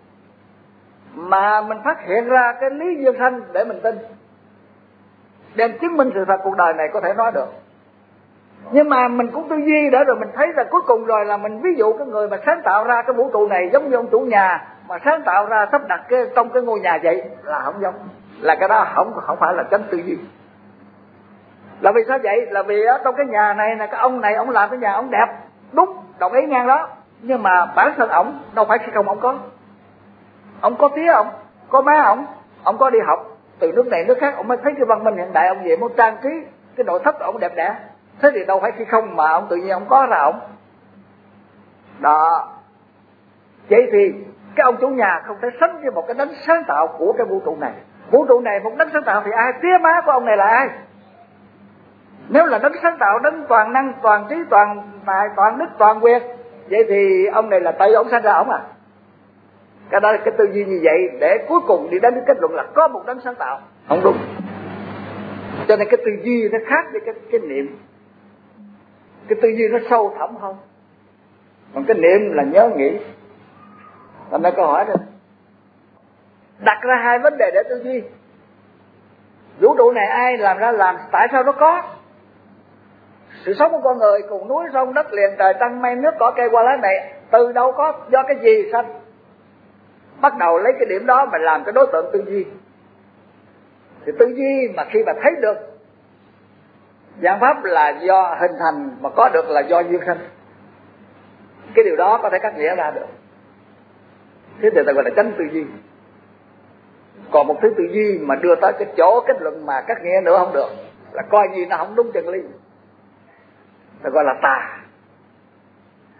Speaker 1: mà mình phát hiện ra cái lý dương sanh để mình tin, đem chứng minh sự thật cuộc đời này có thể nói được. Nhưng mà mình cũng tư duy để rồi mình thấy là cuối cùng rồi là mình ví dụ cái người mà sáng tạo ra cái vũ trụ này giống như ông chủ nhà mà sáng tạo ra sắp đặt trong cái ngôi nhà vậy, là không giống. Là cái đó không phải là chánh tư duy. Là vì sao vậy? Là vì ở trong cái nhà này là cái ông này ông làm cái nhà ông đẹp, đúng, đồng ý ngang đó. Nhưng mà bản thân ổng đâu phải khi không ông có tía, ông có má, ông có đi học từ nước này nước khác, ông mới thấy cái văn minh hiện đại, ông về muốn trang trí cái nội thất ông đẹp đẽ. Thế thì đâu phải khi không mà ông tự nhiên ông có ra ông đó. Vậy thì cái ông chủ nhà không thể sánh với một cái đấng sáng tạo của cái vũ trụ này. Vũ trụ này một đấng sáng tạo thì ai? Tía má của ông này là ai? Nếu là đấng sáng tạo, đấng toàn năng, toàn trí, toàn tài, toàn đức, toàn quyền, vậy thì ông này là tại ông sanh ra ông à? Cái đó là cái tư duy như vậy để cuối cùng đi đến cái kết luận là có một đấng sáng tạo. Không đúng. Cho nên cái tư duy nó khác với cái niệm. Cái tư duy nó sâu thẳm hơn. Còn cái niệm là nhớ nghĩ. Thành ra câu hỏi rồi, đặt ra hai vấn đề để tư duy. Vũ trụ này ai làm ra, làm tại sao nó có? Sự sống của con người cùng núi sông đất liền trời trăng mây nước cỏ cây hoa lá này từ đâu có, do cái gì sanh? Bắt đầu lấy cái điểm đó mà làm cái đối tượng tư duy. Thì tư duy mà khi mà thấy được vạn pháp là do hình thành mà có được là do duyên sanh, cái điều đó có thể cắt nghĩa ra được. Thế thì ta gọi là chánh tư duy. Còn một thứ tư duy mà đưa tới cái chỗ kết luận mà cắt nghĩa nữa không được, là coi như nó không đúng chân lý, ta gọi là tà.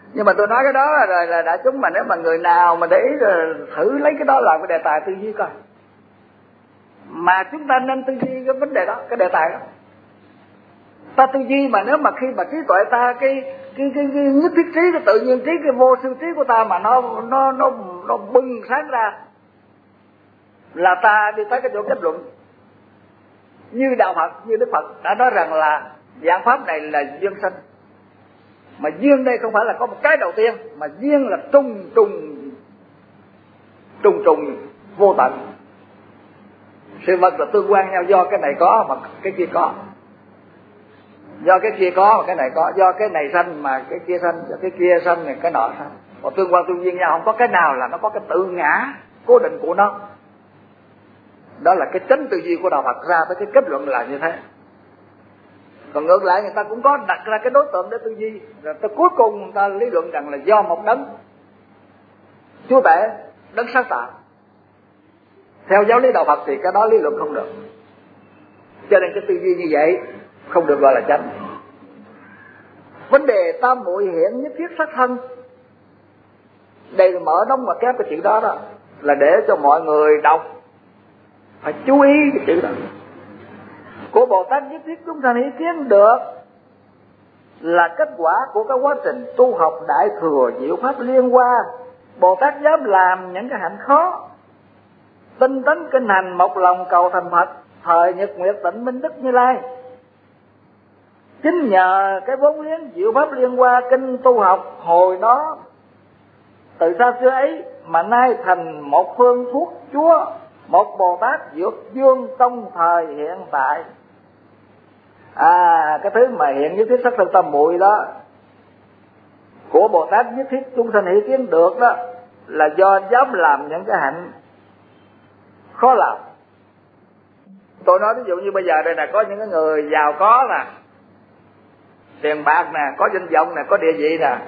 Speaker 1: Nhưng mà tôi nói cái đó rồi là đại chúng, mà nếu mà người nào mà để ý thử lấy cái đó làm cái đề tài tư duy coi, mà chúng ta nên tư duy cái vấn đề đó, cái đề tài đó. Ta tư duy mà nếu mà khi mà trí tuệ ta cái nhất thiết trí, cái tự nhiên trí, cái vô sư trí của ta mà nó bừng sáng ra, là ta đi tới cái chỗ kết luận như đạo Phật, như Đức Phật đã nói rằng là dạng pháp này là duyên sanh. Mà duyên đây không phải là có một cái đầu tiên, mà duyên là trùng vô tận. Sự vật là tương quan nhau, do cái này có mà cái kia có, do cái kia có mà cái này có, do cái này sanh mà cái kia sanh, do cái kia sanh thì cái nọ sanh. Còn tương quan tương duyên nhau, không có cái nào là nó có cái tự ngã cố định của nó. Đó là cái chánh tư duy của đạo Phật ra tới cái kết luận là như thế. Còn ngược lại người ta cũng có đặt ra cái đối tượng để tư duy, rồi tới cuối cùng người ta lý luận rằng là do một đấng chúa tể, đấng sáng tạo. Theo giáo lý đạo Phật thì cái đó lý luận không được, cho nên cái tư duy như vậy không được gọi là chánh. Vấn đề tam muội hiện nhất thiết sắc thân, đây là mở đóng và kép cái chữ đó đó, là để cho mọi người đọc phải chú ý cái chữ đó. Của Bồ Tát nhất thiết chúng ta ý kiến được là kết quả của cái quá trình tu học đại thừa diệu pháp liên hoa. Bồ Tát dám làm những cái hạnh khó, tinh tấn kinh hành, một lòng cầu thành Phật, thời nhật nguyệt tịnh minh đức Như Lai. Chính nhờ cái vốn liếng diệu pháp liên hoa kinh tu học hồi đó từ xa xưa ấy mà nay thành một phương thuốc chúa, một Bồ Tát dược dương trong thời hiện tại. Cái thứ mà hiện nhất thiết sắc thân tam muội đó của Bồ Tát nhất thiết chúng sanh ý kiến được đó, là do dám làm những cái hạnh khó làm. Tôi nói ví dụ như bây giờ đây là có những cái người giàu có nè, tiền bạc nè, có danh vọng nè, có địa vị nè,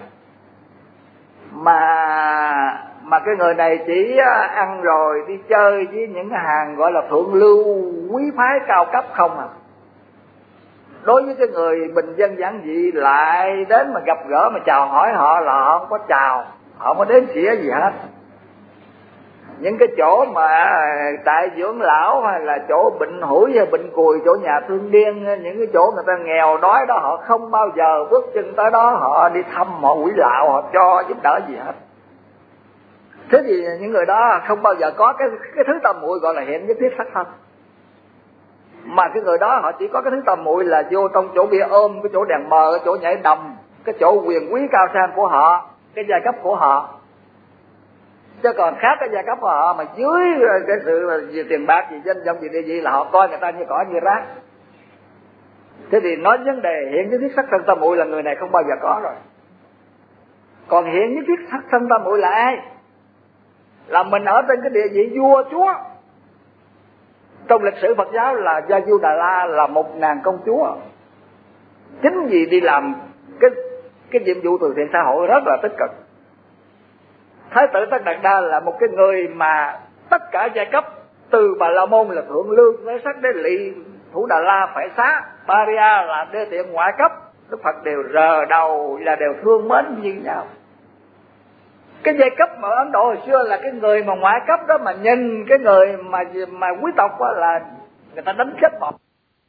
Speaker 1: mà cái người này chỉ ăn rồi đi chơi với những cái hàng gọi là thượng lưu quý phái cao cấp không à. Đối với cái người bình dân giản dị lại đến mà gặp gỡ mà chào hỏi họ là họ không có chào, họ không có đếm xỉa gì hết. Những cái chỗ mà tại dưỡng lão hay là chỗ bệnh hủi hay bệnh cùi, chỗ nhà thương điên, những cái chỗ người ta nghèo đói đó, họ không bao giờ bước chân tới đó, họ đi thăm, họ quỷ lạo, họ cho giúp đỡ gì hết. Thế thì những người đó không bao giờ có cái thứ tam muội gọi là hiện nhất thiết sắc thân. Mà cái người đó họ chỉ có cái thứ tam muội là vô trong chỗ bia ôm, cái chỗ đèn mờ, cái chỗ nhảy đầm, cái chỗ quyền quý cao sang của họ, cái giai cấp của họ. Chứ còn khác cái giai cấp của họ mà dưới cái sự gì tiền bạc, gì danh vọng, gì địa vị là họ coi người ta như cỏ như rác. Thế thì nói vấn đề hiện nhất thiết sắc thân tam muội là người này không bao giờ có rồi. Còn hiện nhất thiết sắc thân tam muội là ai? Là mình ở trên cái địa vị vua chúa. Trong lịch sử Phật giáo là Gia Du Đà La là một nàng công chúa, chính vì đi làm cái nhiệm vụ từ thiện xã hội rất là tích cực. Thái tử Tất Đạt Đa là một cái người mà tất cả giai cấp từ Bà La Môn là thượng lưu tới sắc đế lỵ, Thủ Đà La phải xá, Paria là đê tiện ngoại cấp, Đức Phật đều rờ đầu là đều thương mến như nhau. Cái giai cấp mà Ấn Độ hồi xưa là cái người mà ngoại cấp đó mà nhìn cái người mà quý tộc đó là người ta đánh chết bọn,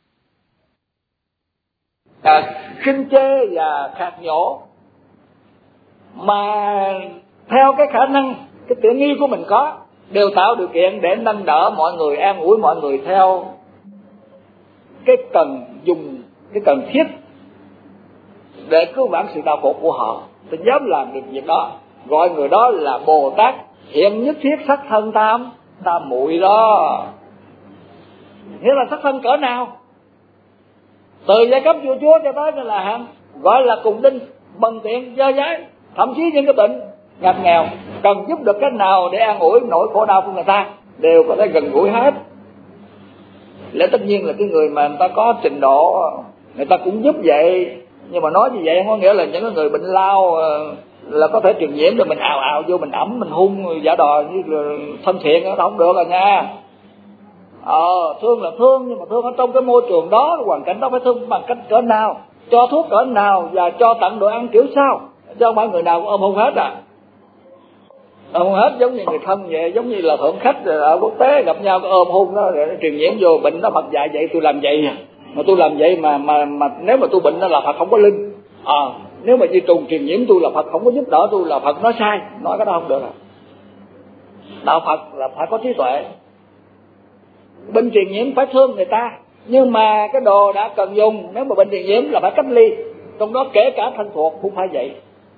Speaker 1: khinh chê và khạc nhổ. Mà theo cái khả năng, cái tự nghi của mình có, đều tạo điều kiện để nâng đỡ mọi người, an ủi mọi người theo cái cần dùng, cái cần thiết để cứu vãn sự đau khổ của họ. Tôi dám làm được việc đó, gọi người đó là Bồ Tát hiện nhất thiết sắc thân tam muội đó. Nghĩa là sắc thân cỡ nào? Từ giai cấp vua chúa cho tới là hạng gọi là cùng đinh, bần tiện, dơ dái, thậm chí những cái bệnh ngặt nghèo cần giúp được cách nào để an ủi nỗi khổ đau của người ta đều có thể gần gũi hết. Lẽ tất nhiên là cái người mà người ta có trình độ người ta cũng giúp vậy, nhưng mà nói như vậy không có nghĩa là những người bệnh lao là có thể truyền nhiễm rồi mình ào vô mình ẩm mình hung giả đò như là thân thiện, nó không được rồi nha. Thương là thương, nhưng mà thương ở trong cái môi trường đó, hoàn cảnh đó phải thương bằng cách cỡ nào, cho thuốc cỡ nào và cho tận đồ ăn kiểu sao. chứ không phải người nào cũng ôm hôn hết à. Ôm hôn hết giống như người thân vậy, giống như là thượng khách ở quốc tế gặp nhau ôm hôn đó để truyền nhiễm vô. Bệnh đó Phật dạy vậy, tôi làm vậy mà tôi làm vậy mà nếu mà tôi bệnh đó là Phật không có linh. Nếu mà di trùng truyền nhiễm tôi là Phật không có giúp đỡ tôi, là Phật nói sai, nói cái đó không được. Đạo Phật là phải có trí tuệ. Bệnh truyền nhiễm phải thương người ta, nhưng mà cái đồ đã cần dùng nếu mà bệnh truyền nhiễm là phải cách ly, trong đó kể cả thân thuộc cũng phải vậy.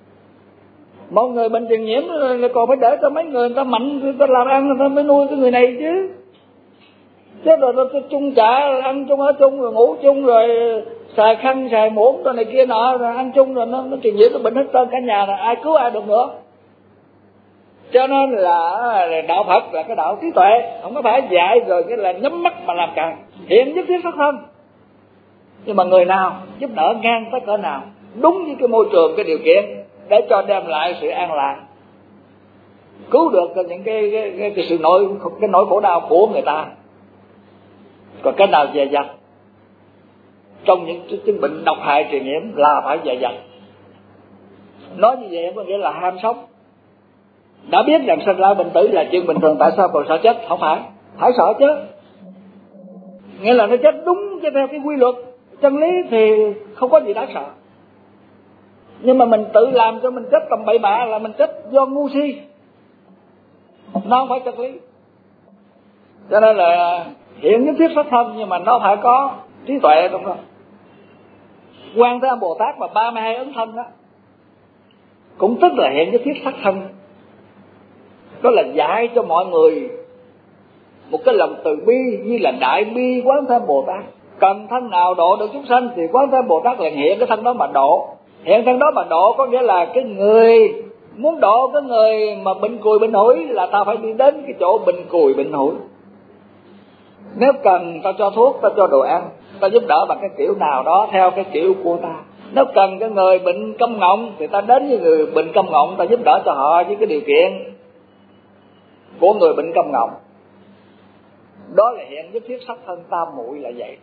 Speaker 1: Một người bệnh truyền nhiễm là còn phải để cho mấy người ta mạnh, người ta làm ăn, người ta mới nuôi cái người này chứ. Chứ rồi nó chung chả ăn chung ở chung rồi ngủ chung rồi xài khăn xài muỗng rồi này kia nọ rồi ăn chung rồi nó truyền nhiễm, nó bệnh hết trơn cả nhà, là ai cứu ai được nữa. Cho nên là đạo Phật là cái đạo trí tuệ, không có phải dạy rồi cái là nhắm mắt mà làm càng. Hiện nhất thiết xuất thân, nhưng mà người nào giúp đỡ ngang tới cỡ nào, đúng với cái môi trường, cái điều kiện để cho đem lại sự an lạc, cứu được những cái sự nỗi khổ đau của người ta. Còn cái nào dè dặt trong những chứng bệnh độc hại truyền nhiễm là phải dè dặt. Nói như vậy có nghĩa là ham sống. Đã biết rằng sinh lão bệnh tử là chuyện bình thường, tại sao còn sợ chết? Không phải, phải sợ chết. Nghĩa là nó chết đúng theo cái quy luật chân lý thì không có gì đáng sợ. Nhưng mà mình tự làm cho mình chết tầm bậy bạ là mình chết do ngu si, nó không phải chân lý. Cho nên là hiện nhất thiết xuất thân, nhưng mà nó phải có trí tuệ, đúng không? Quan Thế Âm Bồ Tát mà 32 ấn thân đó cũng tức là hiện nhất thiết xuất thân. Đó là dạy cho mọi người một cái lòng từ bi, như là đại bi Quán Thế Âm Bồ Tát. Cần thân nào độ được chúng sanh thì Quán Thế Âm Bồ Tát là hiện cái thân đó mà độ. Hiện thân đó mà độ có nghĩa là cái người muốn độ cái người mà bệnh cùi bệnh hủi là ta phải đi đến cái chỗ bệnh cùi bệnh hủi. Nếu cần ta cho thuốc, ta cho đồ ăn, ta giúp đỡ bằng cái kiểu nào đó theo cái kiểu của ta. Nếu cần cái người bệnh câm ngọng thì ta đến với người bệnh câm ngọng, ta giúp đỡ cho họ với cái điều kiện của người bệnh câm ngọng. Đó là hiện nhất thiết sắc thân tam muội là vậy.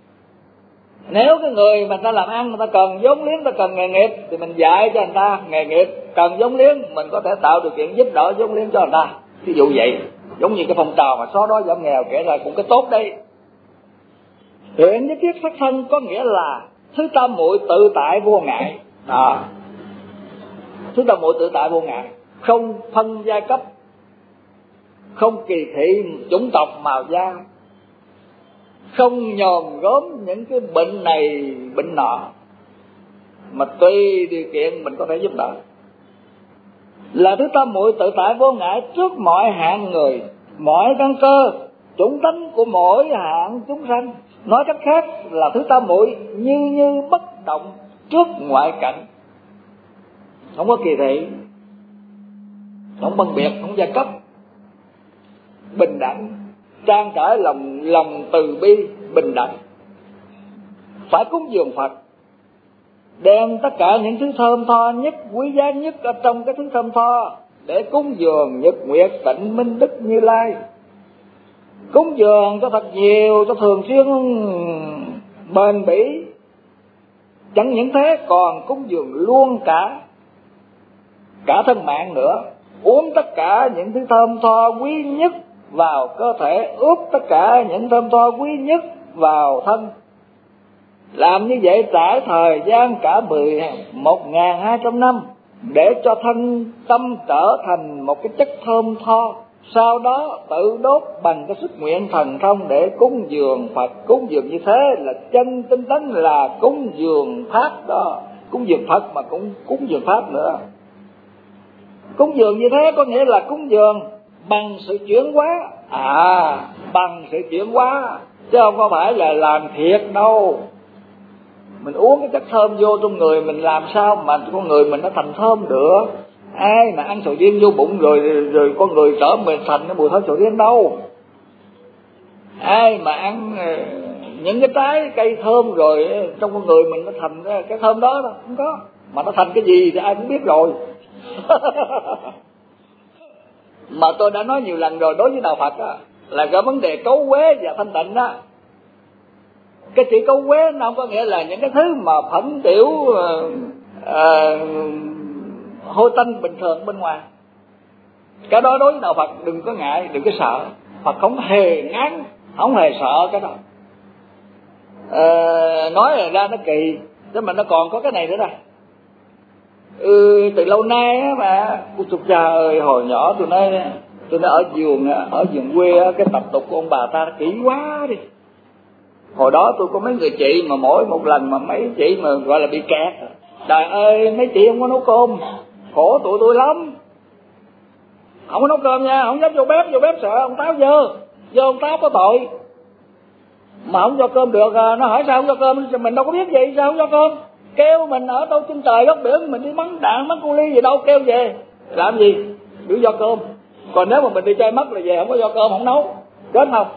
Speaker 1: Nếu cái người mà ta làm ăn, người ta cần vốn liếng, ta cần nghề nghiệp thì mình dạy cho người ta nghề nghiệp. Cần vốn liếng mình có thể tạo điều kiện giúp đỡ vốn liếng cho người ta. Ví dụ vậy, giống như cái phong trào mà xóa đói giảm nghèo kể ra cũng cái tốt đây. Hiện nhất thiết sắc thân có nghĩa là thứ tam muội tự tại vô ngại. Thứ tam muội tự tại vô ngại, không phân giai cấp, không kỳ thị chủng tộc màu da, không nhòm gớm những cái bệnh này bệnh nọ, mà tùy điều kiện mình có thể giúp đỡ. Là thứ tam muội tự tại vô ngại trước mọi hạng người, mọi căn cơ, chủng tánh của mỗi hạng chúng sanh. Nói cách khác là thứ tam muội như bất động trước ngoại cảnh, không có kỳ thị, không phân biệt, không giai cấp, bình đẳng, trang trải lòng từ bi bình đẳng. Phải cúng dường Phật, đem tất cả những thứ thơm tho nhất, quý giá nhất ở trong cái thứ thơm tho để cúng dường Nhật Nguyệt Tịnh Minh Đức Như Lai. Cúng dường cho thật nhiều, cho thường xuyên, bền bỉ. Chẳng những thế còn cúng dường luôn cả thân mạng nữa. Uống tất cả những thứ thơm tho quý nhất vào cơ thể, ướp tất cả những thơm tho quý nhất vào thân. Làm như vậy trải thời gian cả 11.200 năm để cho thân tâm trở thành một cái chất thơm tho. Sau đó tự đốt bằng cái sức nguyện thần thông để cúng dường Phật. Cúng dường như thế là chân tinh tấn, là cúng dường Pháp đó. Cúng dường Phật mà cũng cúng dường Pháp nữa. Cúng dường như thế có nghĩa là cúng dường bằng sự chuyển hóa. Bằng sự chuyển hóa, chứ không có phải là làm thiệt đâu. Mình uống cái chất thơm vô trong người mình, làm sao mà con người mình nó thành thơm được? Ai mà ăn sầu riêng vô bụng rồi con người trở mình thành cái mùi thơm sầu riêng đâu? Ai mà ăn những cái trái cây thơm rồi trong con người mình nó thành cái thơm đó đâu? Không có. Mà nó thành cái gì thì ai cũng biết rồi. Mà tôi đã nói nhiều lần rồi, đối với đạo Phật á, là cái vấn đề cấu quế và thanh tịnh đó. Cái chữ cấu quế nó không có nghĩa là những cái thứ mà phẫn tiểu hôi tanh bình thường bên ngoài. Cái đó đối với đạo Phật đừng có ngại, đừng có sợ. Phật không hề ngán, không hề sợ cái đó. Nói ra nó kỳ, thế mà nó còn có cái này nữa đây. Từ lâu nay á mà Ôi cha ơi, hồi nhỏ tôi nói ở vườn quê cái tập tục của ông bà ta kỹ quá đi. Hồi đó tôi có mấy người chị mà mỗi một lần mà mấy chị mà gọi là bị kẹt, trời ơi mấy chị không có nấu cơm, khổ tụi tôi lắm. Không có nấu cơm nha, không dám vô bếp sợ ông Táo vô ông Táo có tội. Mà không cho cơm được, nó hỏi sao không cho cơm, mình đâu có biết gì sao không cho cơm. Kêu mình ở đâu trên trời góc biển, mình đi bắn đạn bắn cu ly gì đâu, kêu về làm gì cứ do cơm. Còn nếu mà mình đi chơi mất là về không có do cơm, không nấu chết không,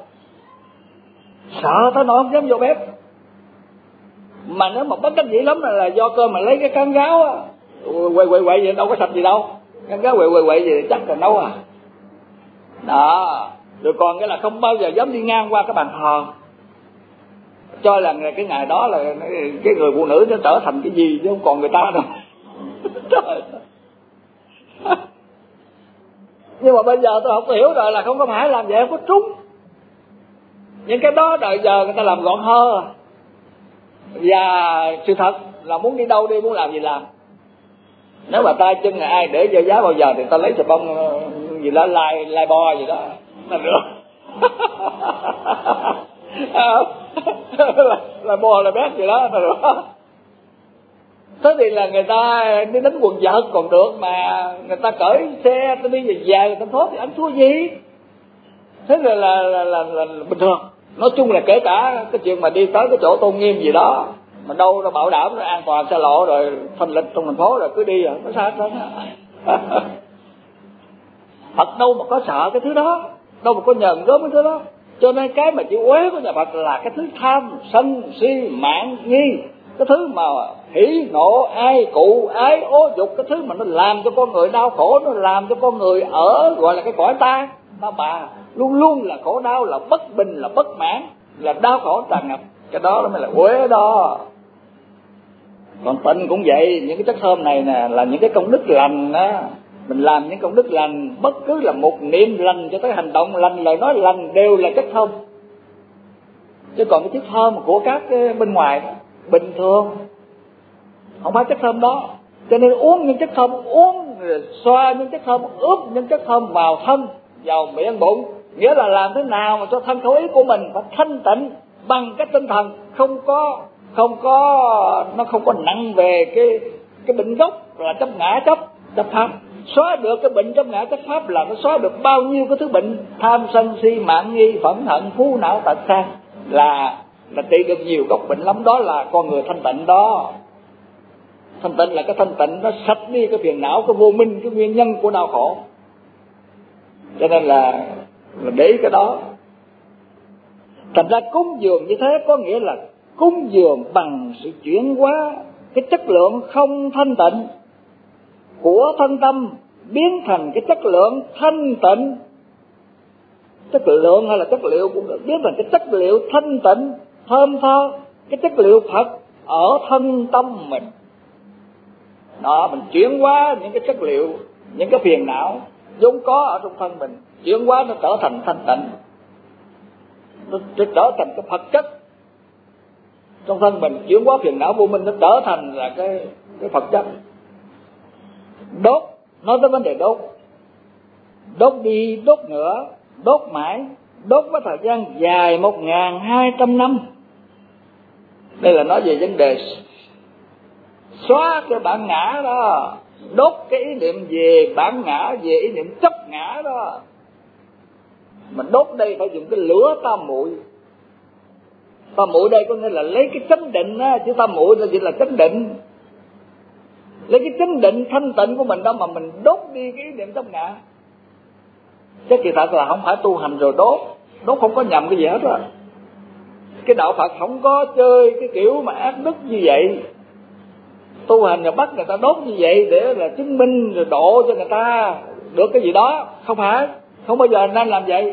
Speaker 1: sợ tới nỗi không dám vô bếp. Mà nếu mà bất đắc dĩ lắm là do cơm mà lấy cái cán gáo á, quậy gì đâu có sạch gì đâu, cán gáo quậy gì chắc là nấu à. Đó, rồi còn cái là không bao giờ dám đi ngang qua cái bàn thờ, cho là cái ngày đó là cái người phụ nữ nó trở thành cái gì chứ không còn người ta đâu. Nhưng mà bây giờ tôi không có hiểu rồi là không có phải làm vậy, không có trúng. Những cái đó đời giờ người ta làm gọn hơn. Và sự thật là muốn đi đâu đi, muốn làm gì làm. Nếu mà tay chân là ai để cho giá bao giờ thì ta lấy xà bông gì đó lai bo gì đó là được. là bò là bét gì đó là được. Thế thì là người ta đi đánh quần vợt còn được, mà người ta cởi xe ta đi về người ta thốt thì anh thua gì. Thế là bình thường. Nói chung là kể cả cái chuyện mà đi tới cái chỗ tôn nghiêm gì đó mà đâu nó bảo đảm nó an toàn xe lộ rồi thành lịch trong thành phố rồi cứ đi rồi có sao hết. Phật đâu mà có sợ cái thứ đó, đâu mà có nhờn gớm cái thứ đó. Cho nên cái mà chữ uế của nhà Phật là cái thứ tham sân si mạn nghi, cái thứ mà hỉ nộ ai cụ ái ố dục, cái thứ mà nó làm cho con người đau khổ, nó làm cho con người ở gọi là cái cõi ta bà luôn luôn là khổ đau, là bất bình, là bất mãn, là đau khổ tràn ngập. Cái đó mới là uế đó. Còn tịnh cũng vậy, những cái chất thơm này nè là những cái công đức lành đó. Mình làm những công đức lành, bất cứ là một niệm lành cho tới hành động lành, lời nói lành đều là chất thơm. Chứ còn cái chất thơm của các cái bên ngoài đó, bình thường không phải chất thơm đó. Cho nên uống những chất thơm, uống xoa những chất thơm, ướp những chất thơm vào thân, vào miệng bụng. Nghĩa là làm thế nào mà cho thân khẩu ý của mình phải thanh tịnh bằng cái tinh thần, không có nó không có nặng về cái bệnh gốc là chấp ngã chấp pháp. Xóa được cái bệnh chấp ngã chấp pháp là nó xóa được bao nhiêu cái thứ bệnh tham sân si mạn nghi phẫn hận phú não tật sang, là trị được nhiều gốc bệnh lắm. Đó là con người thanh tịnh đó. Thanh tịnh là cái thanh tịnh nó sạch đi cái phiền não, cái vô minh, cái nguyên nhân của đau khổ. Cho nên là để ý cái đó. Thành ra cúng dường như thế có nghĩa là cúng dường bằng sự chuyển hóa cái chất lượng không thanh tịnh của thân tâm biến thành cái chất lượng thanh tịnh. Chất lượng hay là chất liệu cũng được, biến thành cái chất liệu thanh tịnh thơm tho, cái chất liệu Phật ở thân tâm mình. Đó, mình chuyển hóa những cái chất liệu, những cái phiền não vốn có ở trong thân mình, chuyển hóa nó trở thành thanh tịnh, nó trở thành cái Phật chất trong thân mình. Chuyển hóa phiền não vô minh nó trở thành là cái Phật chất. Đốt, nói tới vấn đề đốt đi đốt nữa, đốt mãi, đốt với thời gian dài 1200 năm. Đây là nói về vấn đề xóa cái bản ngã đó, đốt cái ý niệm về bản ngã, về ý niệm chấp ngã đó. Mình đốt đây phải dùng cái lửa tam muội. Tam muội đây có nghĩa là lấy cái chánh định á, chứ tam muội là chỉ là chánh định. Lấy cái chánh định thanh tịnh của mình đó mà mình đốt đi cái ý niệm chấp ngã. Chứ kỳ thật là không phải tu hành rồi đốt không có nhầm cái gì hết á. Cái đạo Phật không có chơi cái kiểu mà ác đức như vậy. Tu hành rồi bắt người ta đốt như vậy để là chứng minh rồi độ cho người ta được cái gì đó. Không phải, không bao giờ nên làm vậy.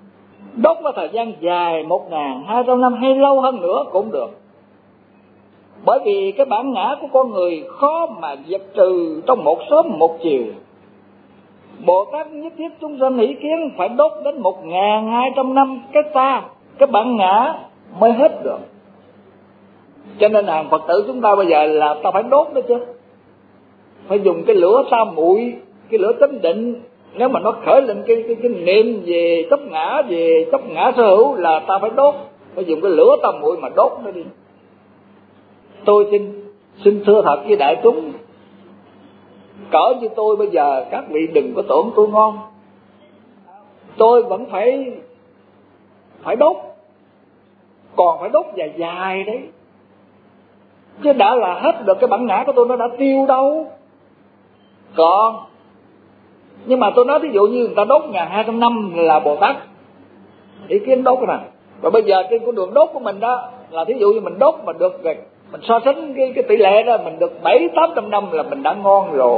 Speaker 1: Đốt vào thời gian dài 1200 năm hay lâu hơn nữa cũng được. Bởi vì cái bản ngã của con người khó mà diệt trừ trong một sớm một chiều. Bồ Tát nhất thiết chúng sanh hỷ kiến phải đốt đến 1200 năm cái bản ngã mới hết được. Cho nên hàng Phật tử chúng ta bây giờ là ta phải đốt đó chứ. Phải dùng cái lửa tam muội, cái lửa chánh định. Nếu mà nó khởi lên cái niệm về chấp ngã sở hữu là ta phải đốt. Phải dùng cái lửa tam muội mà đốt nó đi. Tôi xin thưa thật với đại chúng, cỡ như tôi bây giờ các vị đừng có tưởng tôi ngon. Tôi vẫn phải đốt, còn phải đốt dài dài đấy. Chứ đã là hết được cái bản ngã của tôi, nó đã tiêu đâu. Còn nhưng mà tôi nói ví dụ như người ta đốt 1200 năm là Bồ Tát ý kiến đốt nè. Và bây giờ trên con đường đốt của mình đó là thí dụ như mình đốt mà được rồi, mình so sánh cái tỷ lệ đó, mình được 700-800 năm là mình đã ngon rồi.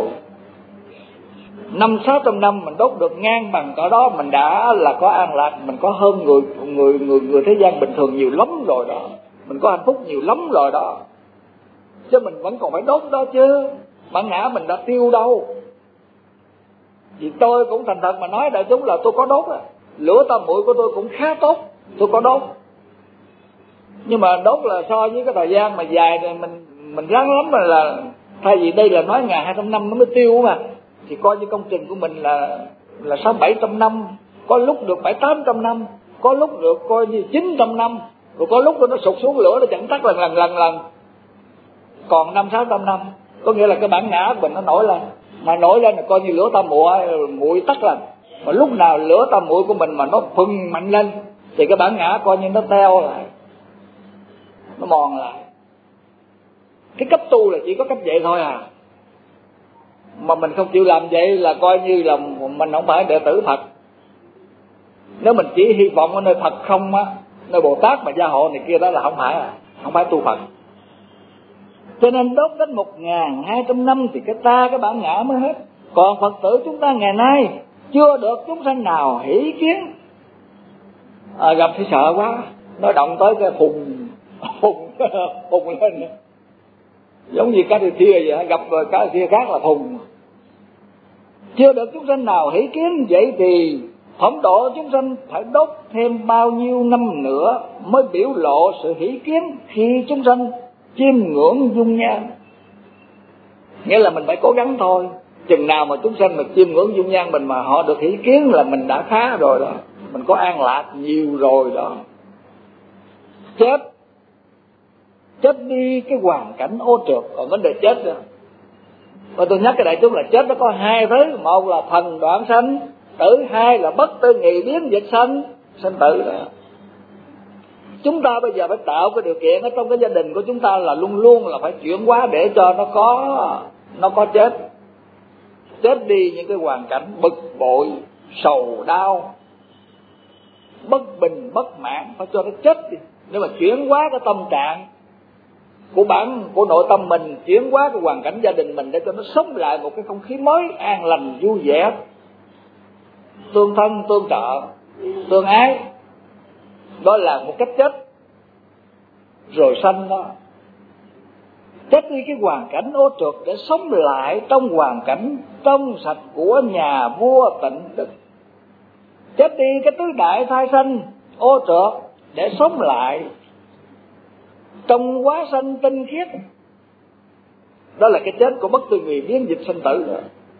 Speaker 1: 500-600 năm mình đốt được ngang bằng cỡ đó, mình đã là có an lạc, mình có hơn người thế gian bình thường nhiều lắm rồi đó. Mình có hạnh phúc nhiều lắm rồi đó. Chứ mình vẫn còn phải đốt đó chứ. Bản ngã mình đã tiêu đâu. Vì tôi cũng thành thật mà nói đại chúng là tôi có đốt á. Lửa tam muội của tôi cũng khá tốt, tôi có đốt. Nhưng mà đốt là so với cái thời gian mà dài thì mình ráng lắm mà là thay vì đây là nói 1200 năm nó mới tiêu mà, thì coi như công trình của mình là 600-700 năm, có lúc được 700-800 năm, có lúc được coi như 900 năm, rồi có lúc nó sụt xuống lửa nó chẳng tắt lần. Còn 500-600 năm, có nghĩa là cái bản ngã của mình nó nổi lên, mà nổi lên là coi như lửa tam muội tắt lần. Mà lúc nào lửa tam muội của mình mà nó phừng mạnh lên thì cái bản ngã coi như nó teo lại, nó mòn lại. Cái cấp tu là chỉ có cách vậy thôi à. Mà mình không chịu làm vậy là coi như là mình không phải đệ tử Phật. Nếu mình chỉ hy vọng ở nơi Phật không á, nơi Bồ Tát mà gia hộ này kia đó là không phải tu Phật. Cho nên đốt đến 1200 năm thì cái bản ngã mới hết. Còn Phật tử chúng ta ngày nay chưa được chúng sanh nào hỷ kiến. Gặp thì sợ quá, nó động tới cái phùng lên, giống như cái thia vậy, gặp rồi cái thia khác là phùng. Chưa được chúng sanh nào hỷ kiến, vậy thì phẩm độ chúng sanh phải đốt thêm bao nhiêu năm nữa mới biểu lộ sự hỷ kiến khi chúng sanh chiêm ngưỡng dung nhan. Nghĩa là mình phải cố gắng thôi. Chừng nào mà chúng sanh mà chiêm ngưỡng dung nhan mình mà họ được hỷ kiến là mình đã khá rồi đó, mình có an lạc nhiều rồi đó. Chết đi cái hoàn cảnh ô trượt, còn vấn đề chết rồi. Và tôi nhắc cái đại chúng là chết nó có hai thứ, một là thần đoạn sanh tử, hai là bất tư nghị biến dịch sanh tử đó. Chúng ta bây giờ phải tạo cái điều kiện ở trong cái gia đình của chúng ta là luôn luôn là phải chuyển hóa để cho nó có chết đi những cái hoàn cảnh bực bội, sầu đau, bất bình bất mãn, phải cho nó chết đi. Nếu mà chuyển hóa cái tâm trạng của nội tâm mình, chuyển hóa cái hoàn cảnh gia đình mình để cho nó sống lại một cái không khí mới an lành vui vẻ, tương thân tương trợ tương ái, đó là một cách chết. Rồi sanh đó, chết đi cái hoàn cảnh ô trượt để sống lại trong hoàn cảnh trong sạch của nhà vua Tịnh Đức. Chết đi cái tứ đại thai sanh ô trượt để sống lại trong hóa sanh tinh khiết. Đó là cái chết của bất tư nghị biến dịch sanh tử.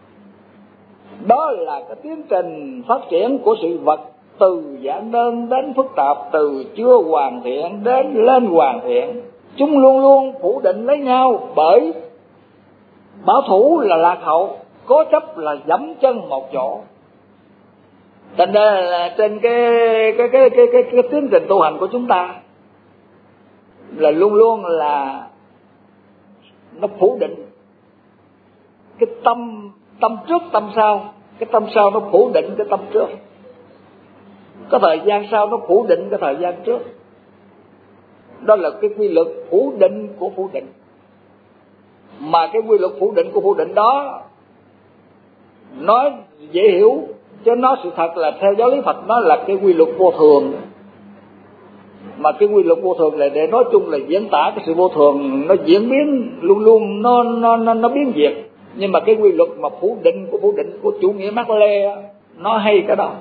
Speaker 1: Đó là cái tiến trình phát triển của sự vật, từ giản đơn đến phức tạp, từ chưa hoàn thiện đến lên hoàn thiện. Chúng luôn luôn phủ định lấy nhau, bởi bảo thủ là lạc hậu, cố chấp là dẫm chân một chỗ. Thành ra là trên cái tiến trình tu hành của chúng ta là luôn luôn là nó phủ định cái tâm trước tâm sau, cái tâm sau nó phủ định cái tâm trước, cái thời gian sau nó phủ định cái thời gian trước. Đó là cái quy luật phủ định của phủ định. Mà cái quy luật phủ định của phủ định đó nói dễ hiểu, chứ nói sự thật là theo giáo lý Phật nó là cái quy luật vô thường. Mà cái quy luật vô thường là để nói chung là diễn tả cái sự vô thường, nó diễn biến luôn luôn, nó biến diệt. Nhưng mà cái quy luật mà phủ định của chủ nghĩa Mác Lê nó hay cái đó.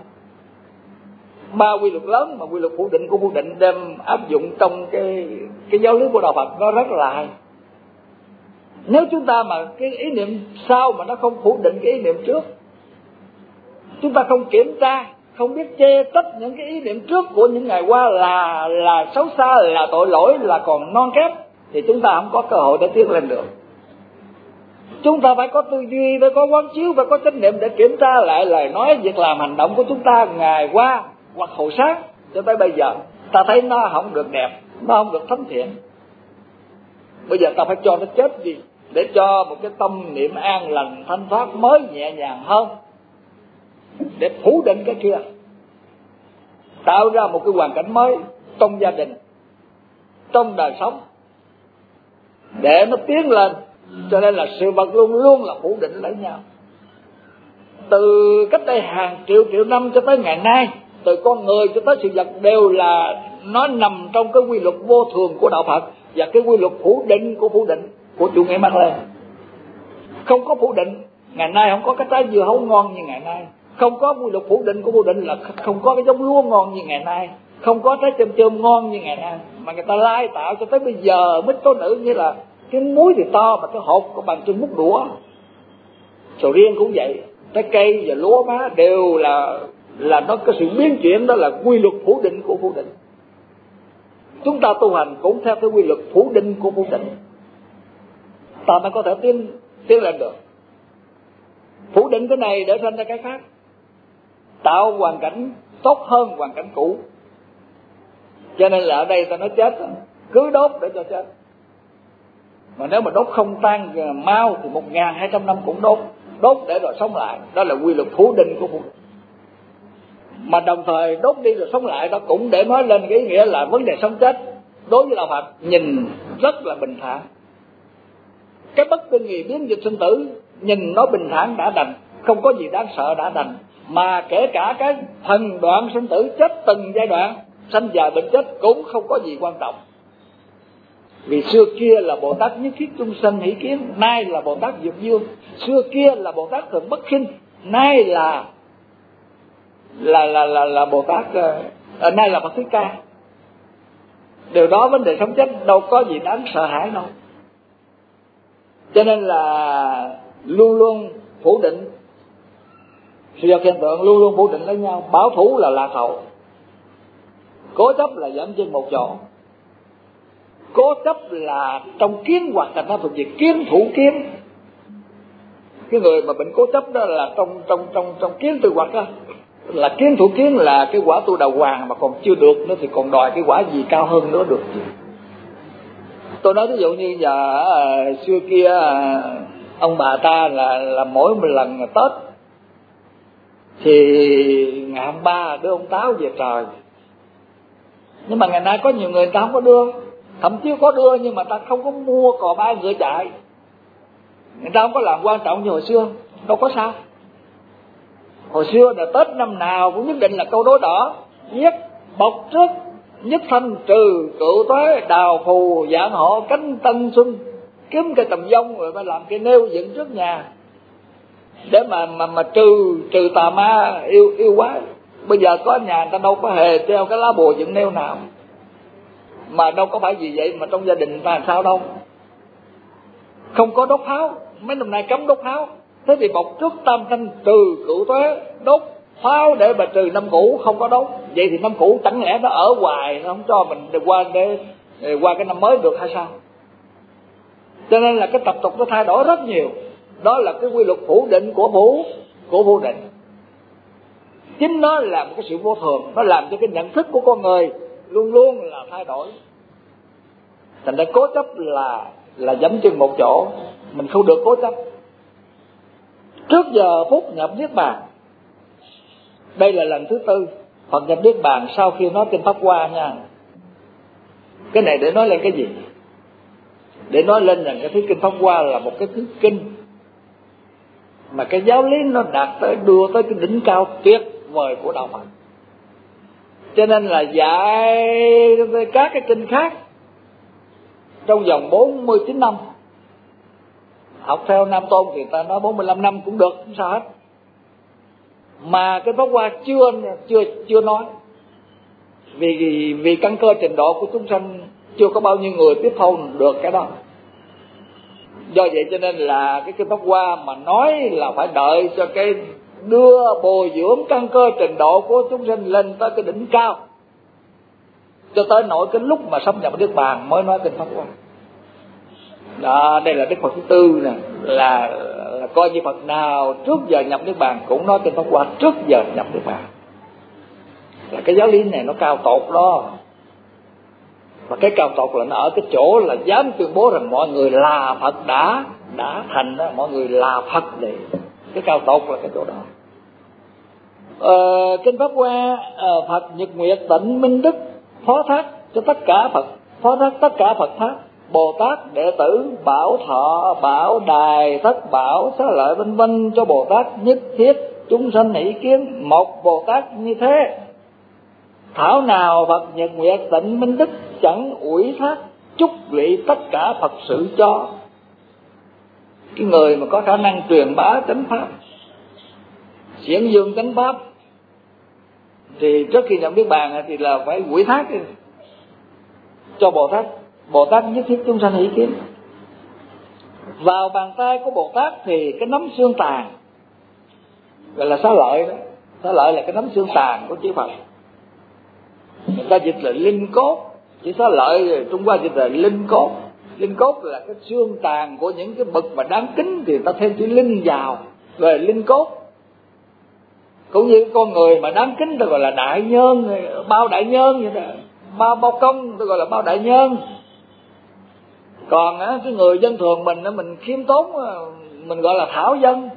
Speaker 1: 3 quy luật lớn mà quy luật phủ định của phủ định đem áp dụng trong cái giáo lý của đạo Phật, nó rất là hay. Nếu chúng ta mà cái ý niệm sau mà nó không phủ định cái ý niệm trước, chúng ta không kiểm tra, không biết chê trách những cái ý niệm trước của những ngày qua là xấu xa, là tội lỗi, là còn non kém, thì chúng ta không có cơ hội để tiến lên được. Chúng ta phải có tư duy, phải có quán chiếu, phải có chánh niệm để kiểm tra lại lời nói, việc làm, hành động của chúng ta ngày qua hoặc hồi sáng cho tới bây giờ. Ta thấy nó không được đẹp, nó không được thánh thiện. Bây giờ ta phải cho nó chết đi, để cho một cái tâm niệm an lành, thanh thoát mới nhẹ nhàng hơn, để phủ định cái kia, tạo ra một cái hoàn cảnh mới trong gia đình, trong đời sống, để nó tiến lên. Cho nên là sự vật luôn luôn là phủ định lẫn nhau. Từ cách đây hàng triệu năm cho tới ngày nay, từ con người cho tới sự vật đều là nó nằm trong cái quy luật vô thường của đạo Phật và cái quy luật phủ định của chủ nghĩa Mác Lê. Không có phủ định, ngày nay không có cái trái dưa hấu ngon như ngày nay. Không có quy luật phủ định của phủ định là không có cái giống lúa ngon như ngày nay, không có trái chôm ngon như ngày nay. Mà người ta lai tạo cho tới bây giờ mới tố nữ, như là cái muối thì to mà cái hột có bằng chân múc đũa. Sầu riêng cũng vậy, trái cây và lúa má đều là nó có sự biến chuyển, đó là quy luật phủ định của phủ định. Chúng ta tu hành cũng theo cái quy luật phủ định của phủ định, ta mới có thể tiến lên được. Phủ định cái này để sinh ra cái khác, tạo hoàn cảnh tốt hơn hoàn cảnh cũ. Cho nên là ở đây ta nói chết, cứ đốt để cho chết. Mà nếu mà đốt không tan mau thì 1200 năm cũng đốt để rồi sống lại. Đó là quy luật phủ định của phủ định. Mà đồng thời đốt đi rồi sống lại đó cũng để nói lên cái ý nghĩa là vấn đề sống chết đối với đạo Phật nhìn rất là bình thản. Cái bất kinh nghi biến dịch sinh tử nhìn nó bình thản đã đành, không có gì đáng sợ đã đành. Mà kể cả cái phần đoạn sinh tử, chết từng giai đoạn, sanh già bệnh chết cũng không có gì quan trọng. Vì xưa kia là Bồ Tát nhất thiết chúng sanh hỷ kiến, nay là Bồ Tát Diệu Dương. Xưa kia là Bồ Tát Thường Bất Khinh, nay là Bồ Tát nay là Phật Thích Ca. Điều đó vấn đề sống chết đâu có gì đáng sợ hãi đâu. Cho nên là luôn luôn phủ định, sự vật hiện tượng luôn luôn phủ định lấy nhau. Bảo thủ là lạc hậu, cố chấp là dậm chân một chỗ. Cố chấp là trong kiến hoặc là nó thuộc về kiến thủ kiến. Cái người mà bệnh cố chấp đó là trong kiến tự hoặc đó, là kiến thủ kiến là cái quả tu đà hoàng mà còn chưa được nữa thì còn đòi cái quả gì cao hơn nữa được chứ. Tôi nói ví dụ như giờ xưa kia ông bà ta là mỗi một lần Tết thì ngày 23 đưa ông Táo về trời. Nhưng mà ngày nay có nhiều người ta không có đưa, thậm chí có đưa nhưng mà ta không có mua cò bay ngựa chạy, người ta không có làm quan trọng như hồi xưa. Đâu có sao. Hồi xưa là Tết năm nào cũng nhất định là câu đối đỏ viết bọc trước: nhất thanh trừ cựu tuế, đào phù dạng họ cánh tân xuân. Kiếm cái tầm dông rồi phải làm cái nêu dựng trước nhà để mà trừ tà ma yêu quái. Bây giờ có nhà người ta đâu có hề treo cái lá bùa dựng nêu nào, mà đâu có phải gì vậy mà trong gia đình người ta làm sao đâu. Không có đốt pháo, mấy năm nay cấm đốt pháo. Thế thì bọc trước tam thanh trừ cựu tuế, đốt pháo để mà trừ năm cũ, không có đốt. Vậy thì năm cũ chẳng lẽ nó ở hoài, nó không cho mình qua cái năm mới được hay sao? Cho nên là cái tập tục nó thay đổi rất nhiều. Đó là cái quy luật phủ định của phủ định. Chính nó là một cái sự vô thường, nó làm cho cái nhận thức của con người luôn luôn là thay đổi. Thành ra cố chấp là dẫm chân một chỗ, mình không được cố chấp. Trước giờ phút nhập niết bàn, đây là lần thứ 4 Phật nhập niết bàn sau khi nói kinh Pháp Hoa nha. Cái này để nói lên cái gì? Để nói lên rằng cái thứ kinh Pháp Hoa là một cái thứ kinh mà cái giáo lý nó đạt tới, đưa tới cái đỉnh cao tuyệt vời của đạo Phật. Cho nên là dạy các cái kinh khác trong vòng 49 năm. Học theo Nam Tôn thì ta nói 45 năm cũng được, không sao hết. Mà cái Pháp Hoa chưa nói. Vì căn cơ trình độ của chúng sanh chưa có bao nhiêu người tiếp thu được cái đó. Do vậy cho nên là cái Pháp Hoa mà nói là phải đợi cho cái đưa bồi dưỡng căn cơ trình độ của chúng sanh lên tới cái đỉnh cao, cho tới nỗi cái lúc mà xâm nhập Niết Bàn mới nói kinh Pháp Hoa. Đó, đây là Đức Phật thứ tư nè, là coi như Phật nào trước giờ nhập Niết Bàn cũng nói kinh Pháp Hoa trước giờ nhập Niết Bàn. Là cái giáo lý này nó cao tột đó. Và cái cao tột là nó ở cái chỗ là dám tuyên bố rằng mọi người là Phật đã thành đó, mọi người là Phật vậy. Cái cao tột là cái chỗ đó. Kinh Pháp Hoa, Phật Nhật Nguyệt Tịnh Minh Đức phó thác cho tất cả Phật, phó thác tất cả Phật thác, Bồ Tát đệ tử Bảo Thọ, Bảo Đài, Thất Bảo, Xá Lợi vân vân cho Bồ Tát nhất thiết chúng sanh hỷ kiến. Một Bồ Tát như thế, thảo nào Phật Nhật Nguyệt Tịnh Minh Đức chẳng ủy thác chúc lụy tất cả Phật sự cho. Cái người mà có khả năng truyền bá chánh pháp, xiển dương chánh pháp, thì trước khi nhập Niết Bàn thì là phải ủy thác cho Bồ Tát nhất thiết chúng sanh hỷ kiến. Vào bàn tay của Bồ Tát thì cái nắm xương tàn, gọi là xá lợi đó. Xá lợi là cái nắm xương tàn của chư Phật. Người ta dịch là linh cốt, chỉ xá lợi Trung Hoa dịch là linh cốt. Linh cốt là cái xương tàn của những cái bậc mà đáng kính thì ta thêm chữ linh vào, rồi linh cốt. Cũng như con người mà đáng kính ta gọi là đại nhân, bao đại nhân vậy đó. Bao công ta gọi là bao đại nhân. Còn cái người dân thường mình khiêm tốn, mình gọi là thảo dân.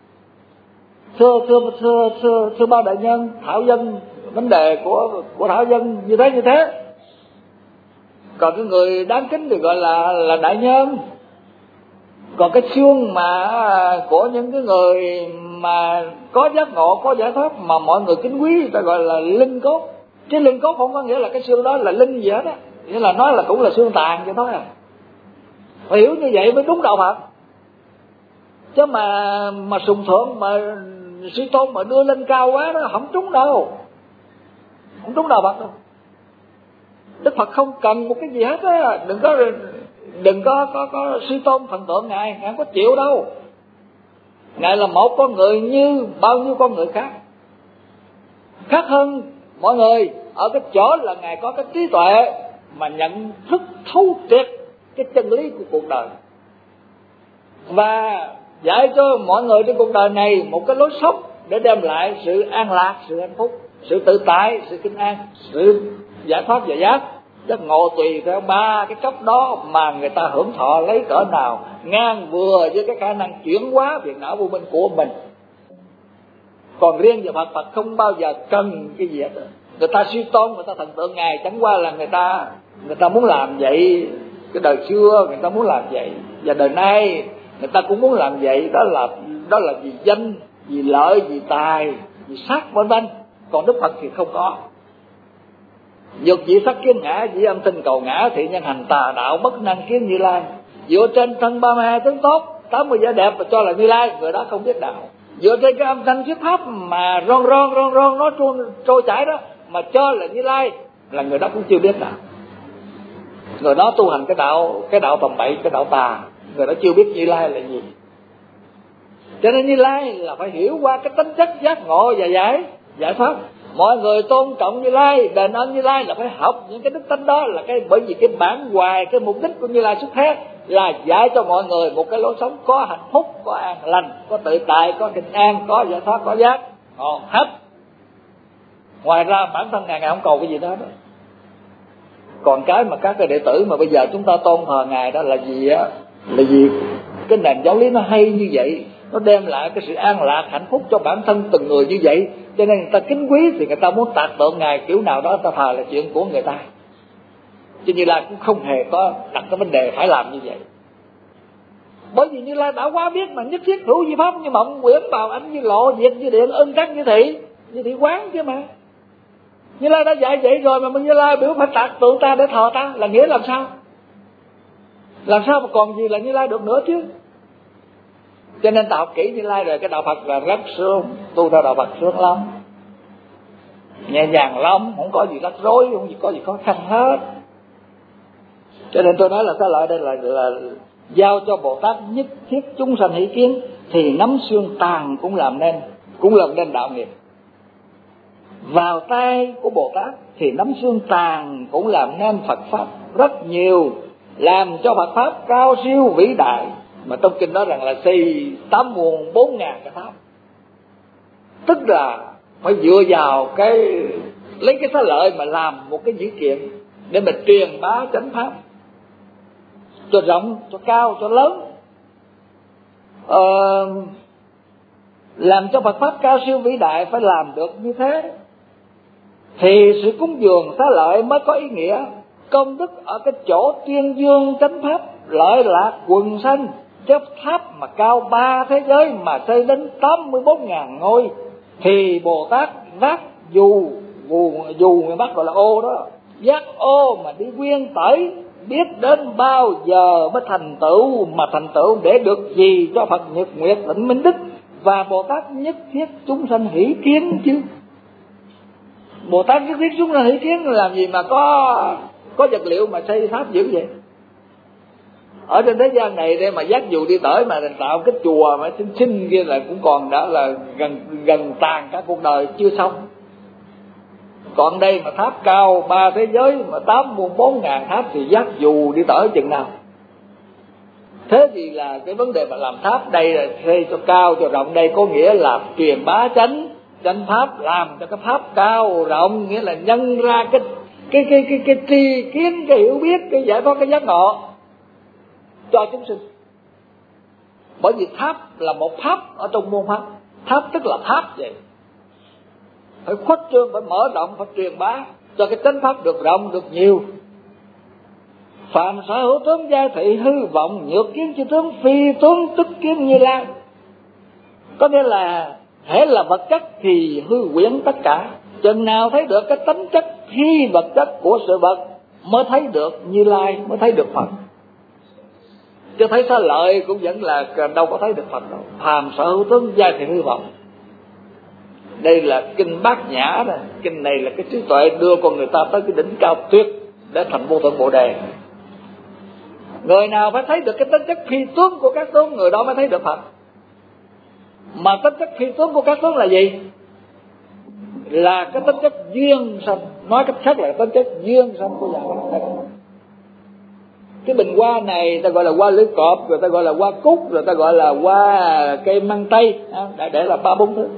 Speaker 1: Thưa bao đại nhân, thảo dân, vấn đề của thảo dân như thế. Còn cái người đáng kính thì gọi là đại nhân. Còn cái xương mà của những cái người mà có giác ngộ, có giải thoát mà mọi người kính quý, ta gọi là linh cốt. Chứ linh cốt không có nghĩa là cái xương đó là linh gì hết á, nghĩa là nói là cũng là xương tàn vậy thôi à. Phải hiểu như vậy mới đúng đạo Phật. Chứ mà sùng thượng mà suy tôn mà đưa lên cao quá đó không trúng đâu, không trúng đạo Phật đâu. Đức Phật không cần một cái gì hết á, đừng có suy tôn thần tượng ngài không có chịu đâu. Ngài là một con người như bao nhiêu con người khác hơn mọi người ở cái chỗ là ngài có cái trí tuệ mà nhận thức thấu triệt cái chân lý của cuộc đời, và dạy cho mọi người trên cuộc đời này một cái lối sống để đem lại sự an lạc, sự hạnh phúc, sự tự tại, sự kinh an, sự giải thoát và giác giác ngộ tùy theo ba cái cấp đó mà người ta hưởng thọ lấy cỡ nào, ngang vừa với cái khả năng chuyển hóa phiền não vô minh của mình. Còn riêng về Phật không bao giờ cần cái gì hết. Người ta suy tôn, người ta thần tượng ngài chẳng qua là người ta muốn làm vậy. Cái đời xưa người ta muốn làm vậy, và đời nay người ta cũng muốn làm vậy. Đó là vì danh, vì lợi, vì tài, vì sắc vân vân. Còn Đức Phật thì không có. Dục dị sắc kiến ngã, dị âm tinh cầu ngã, thị nhân hành tà đạo bất năng kiến Như Lai. Dựa trên thân 32 tướng tốt, 80 vẻ đẹp và cho là Như Lai, người đó không biết đạo. Dựa trên cái âm thanh thuyết pháp mà ron nó trôi chảy đó mà cho là Như Lai, là người đó cũng chưa biết đạo. Người đó tu hành cái đạo tầm bậy, cái đạo tà, người đó chưa biết Như Lai là gì. Cho nên Như Lai là phải hiểu qua cái tính chất giác ngộ và giải thoát. Mọi người tôn trọng Như Lai, đền ơn Như Lai là phải học những cái đức tính đó, là bởi vì cái bản hoài, cái mục đích của Như Lai xuất thế là dạy cho mọi người một cái lối sống có hạnh phúc, có an lành, có tự tại, có bình an, có giải thoát, có giác. Hết. Ngoài ra bản thân ngài không cầu cái gì đó. Còn cái mà các cái đệ tử mà bây giờ chúng ta tôn thờ ngài đó là gì á? Là gì? Cái nền giáo lý nó hay như vậy, nó đem lại cái sự an lạc, hạnh phúc cho bản thân từng người như vậy. Cho nên người ta kính quý thì người ta muốn tạc tượng ngài kiểu nào đó, ta thờ là chuyện của người ta. Chứ Như Lai cũng không hề có đặt cái vấn đề phải làm như vậy. Bởi vì Như Lai đã quá biết mà nhất thiết hữu di pháp như mộng, quyển bào ảnh như lộ, diệt như điện, ân trắc như thị quán chứ mà. Như Lai đã dạy vậy rồi mà Như Lai biểu phải tạc tượng ta để thờ ta, là nghĩa làm sao? Làm sao mà còn gì là Như Lai được nữa chứ? Cho nên ta học kỹ Như Lai rồi, cái đạo Phật là rất sướng, tu theo đạo Phật sướng lắm, nhẹ nhàng lắm, không có gì rắc rối, không có gì khó khăn hết. Cho nên tôi nói là Xá Lợi đây là giao cho Bồ Tát nhất thiết chúng sanh hỷ kiến, thì nắm xương tàn cũng làm nên đạo nghiệp. Vào tay của Bồ Tát thì nắm xương tàn cũng làm nên Phật pháp rất nhiều, làm cho Phật pháp cao siêu vĩ đại. Mà trong kinh nói rằng là xây 8 muôn 4 ngàn cái tháp, tức là phải dựa vào lấy cái Xá Lợi mà làm một cái dữ kiện để mà truyền bá chánh pháp cho rộng, cho cao, cho lớn, làm cho Phật pháp cao siêu vĩ đại. Phải làm được như thế thì sự cúng dường Xá Lợi mới có ý nghĩa. Công đức ở cái chỗ tuyên dương chánh pháp, lợi lạc quần sanh. Cái tháp mà cao 3 thế giới mà xây đến 84.000 ngôi, thì Bồ Tát vác dù người Bắc gọi là ô đó, vác ô mà đi quyên tẩy, biết đến bao giờ mới thành tựu, mà thành tựu để được gì cho Phật nhật nguyệt tịnh minh đức. Và Bồ Tát nhất thiết chúng sanh hỷ kiến chứ. Bồ Tát nhất thiết chúng sanh hỷ kiến làm gì mà có vật liệu mà xây tháp dữ vậy? Ở trên thế gian này để mà dắt dù đi tới mà tạo cái chùa mà xinh kia là cũng còn đã là gần tàn cả cuộc đời chưa xong. Còn đây mà tháp cao 3 thế giới mà 8 muôn 4 ngàn tháp thì dắt dù đi tới chừng nào? Thế thì là cái vấn đề mà làm tháp đây là xây cho cao cho rộng, đây có nghĩa là truyền bá chánh pháp, làm cho cái tháp cao rộng, nghĩa là nhân ra cái tri kiến, cái hiểu biết, cái giải thoát, cái giác ngộ cho chúng sinh. Bởi vì tháp là một pháp ở trong môn pháp, tháp tức là tháp vậy, phải khuếch trương, phải mở rộng, phải truyền bá cho cái chánh pháp được rộng, được nhiều. Phạm sở hữu tướng gia thị hư vọng, nhược kiến chư tướng phi tướng tức kiến Như Lai. Có nghĩa là hễ là vật chất thì hư quyển tất cả. Chừng nào thấy được cái tính chất phi vật chất của sự vật mới thấy được Như Lai, mới thấy được Phật. Chứ thấy Xá Lợi cũng vẫn là đâu có thấy được Phật đâu. Phàm sở hữu tướng gia thị hư vọng. Đây là kinh Bát Nhã đó. Kinh này là cái trí tuệ đưa con người ta tới cái đỉnh cao tuyệt để thành vô thượng Bồ Đề. Người nào phải thấy được cái tính chất phi tướng của các tướng, người đó mới thấy được Phật. Mà tính chất phi tướng của các tướng là gì? Là cái tính chất duyên sanh. Nói cách khác là tính chất duyên sanh của dạng Phật. Cái bình hoa này ta gọi là hoa lưỡi cọp, rồi ta gọi là hoa cúc, rồi ta gọi là hoa cây măng tây, để là 3-4 thứ.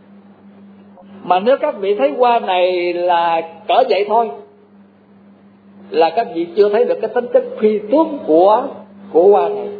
Speaker 1: Mà nếu các vị thấy hoa này là cỡ vậy thôi, là các vị chưa thấy được cái tính chất phi tướng của hoa này.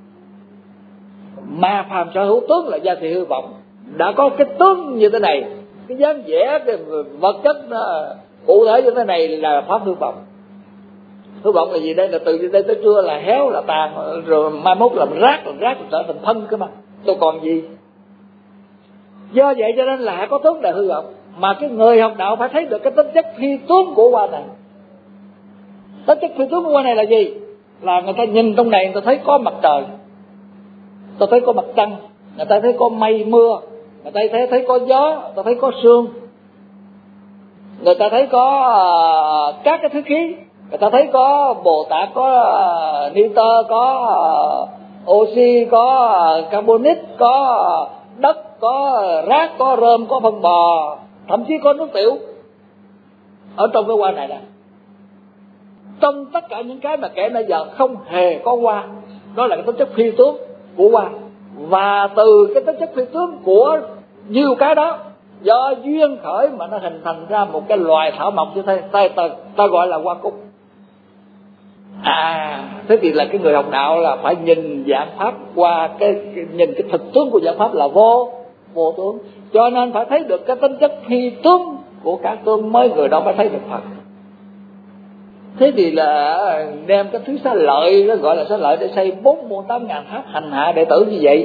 Speaker 1: Mà phàm sở hữu tướng là gia thị hư vọng, đã có cái tướng như thế này, cái dáng vẻ, cái vật chất cụ thể như thế này là pháp hư vọng. Hư vọng là gì? Đây là từ đây tới trưa là héo, là tàn, rồi mai mốt làm rác là trở thành thân cơ mà, tôi còn gì. Do vậy cho nên là có tướng là hư vọng. Mà cái người học đạo phải thấy được cái tính chất phi tướng của hoa này. Tính chất phi tướng của hoa này là gì? Là người ta nhìn trong này, người ta thấy có mặt trời, người ta thấy có mặt trăng, người ta thấy có mây mưa, người ta thấy có gió, người ta thấy có sương, người ta thấy có các cái thứ khí. Người ta thấy có Bồ Tát, có nitơ, có oxy, có carbonic, có đất, có rác, có rơm, có phân bò, thậm chí có nước tiểu ở trong cái hoa này nè. Trong tất cả những cái mà kể nãy giờ không hề có hoa, đó là cái tính chất phi tướng của hoa. Và từ cái tính chất phi tướng của nhiều cái đó, do duyên khởi mà nó hình thành ra một cái loài thảo mộc như thế, ta gọi là hoa cúc. Thế thì là cái người học đạo là phải nhìn dạng pháp qua nhìn cái thực tướng của dạng pháp là vô tướng. Cho nên phải thấy được cái tính chất phi tướng của các tướng mới người đó mới thấy được Phật. Thế thì là đem cái thứ Xá Lợi, nó gọi là Xá Lợi, để xây 48.000 tháp hành hạ đệ tử như vậy.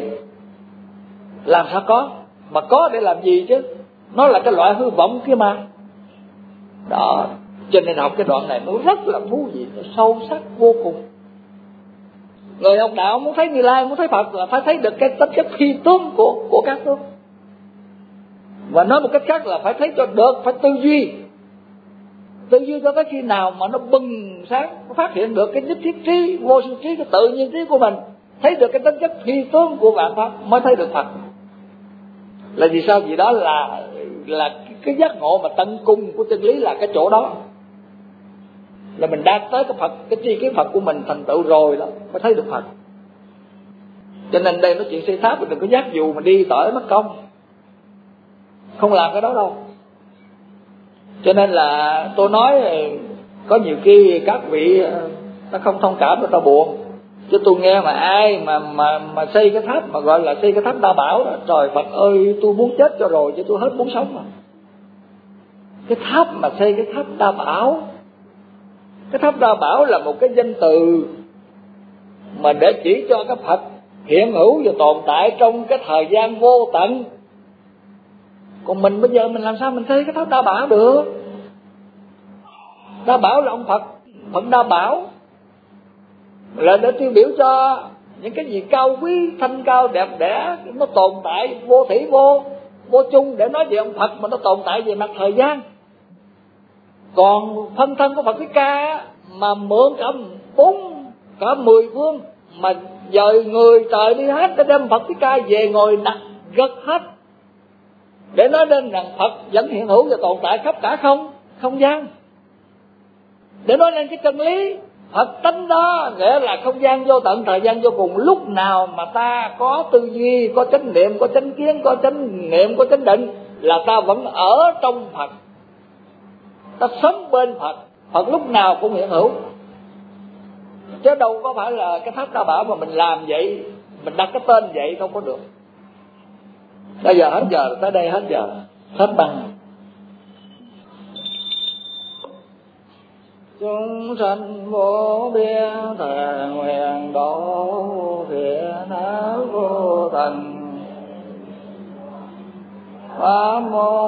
Speaker 1: Làm sao có? Mà có để làm gì chứ? Nó là cái loại hư vọng kia mà. Đó, cho nên học cái đoạn này nó rất là thú vị, nó sâu sắc vô cùng. Người học đạo muốn thấy Như Lai, muốn thấy Phật là phải thấy được cái tính chất phi tướng của các tướng. Và nói một cách khác là phải thấy cho được, phải tư duy cho tới khi nào mà nó bừng sáng, nó phát hiện được cái nhất thiết trí, vô sinh trí, cái tự nhiên trí của mình, thấy được cái tính chất phi tướng của vạn pháp mới thấy được Phật. Là vì sao? Vì đó là cái giác ngộ mà tận cùng của chân lý là cái chỗ đó, là mình đạt tới cái Phật, cái tri kiến Phật của mình thành tựu rồi đó mới thấy được Phật. Cho nên đây nói chuyện xây tháp mình đừng có giác dù mà đi tỏi mất công, không làm cái đó đâu. Cho nên là tôi nói có nhiều khi các vị ta không thông cảm, ta buồn. Chứ tôi nghe mà ai mà xây cái tháp mà gọi là xây cái tháp Đa Bảo đó, trời Phật ơi, tôi muốn chết cho rồi chứ tôi hết muốn sống mà. Cái tháp mà xây cái tháp Đa Bảo, cái tháp Đa Bảo là một cái danh từ mà để chỉ cho cái Phật hiện hữu và tồn tại trong cái thời gian vô tận. Còn mình bây giờ mình làm sao mình thấy cái tháp Đa Bảo được? Đa Bảo là ông Phật Đa Bảo, là để tiêu biểu cho những cái gì cao quý, thanh cao, đẹp đẽ, nó tồn tại vô thủy vô chung, để nói về ông Phật mà nó tồn tại về mặt thời gian. Còn phân thân của Phật Thích Ca mà mượn cả 10 phương mà dời người trời đi hết, để đem Phật Thích Ca về ngồi đặt gật hết, để nói đến rằng Phật vẫn hiện hữu và tồn tại khắp cả không gian, để nói lên cái chân lý Phật tánh đó, nghĩa là không gian vô tận, thời gian vô cùng. Lúc nào mà ta có tư duy, có chánh niệm, có chánh kiến, có chánh niệm, có chánh định, là ta vẫn ở trong Phật, ta sống bên Phật. Phật lúc nào cũng hiện hữu, chứ đâu có phải là cái tháp Đa Bảo mà mình làm vậy, mình đặt cái tên vậy không có được. Bây giờ hết giờ, tới đây hết giờ, hết băng. Chúng sanh vô biên thề nguyện độ phiền não vô tận. Nam mô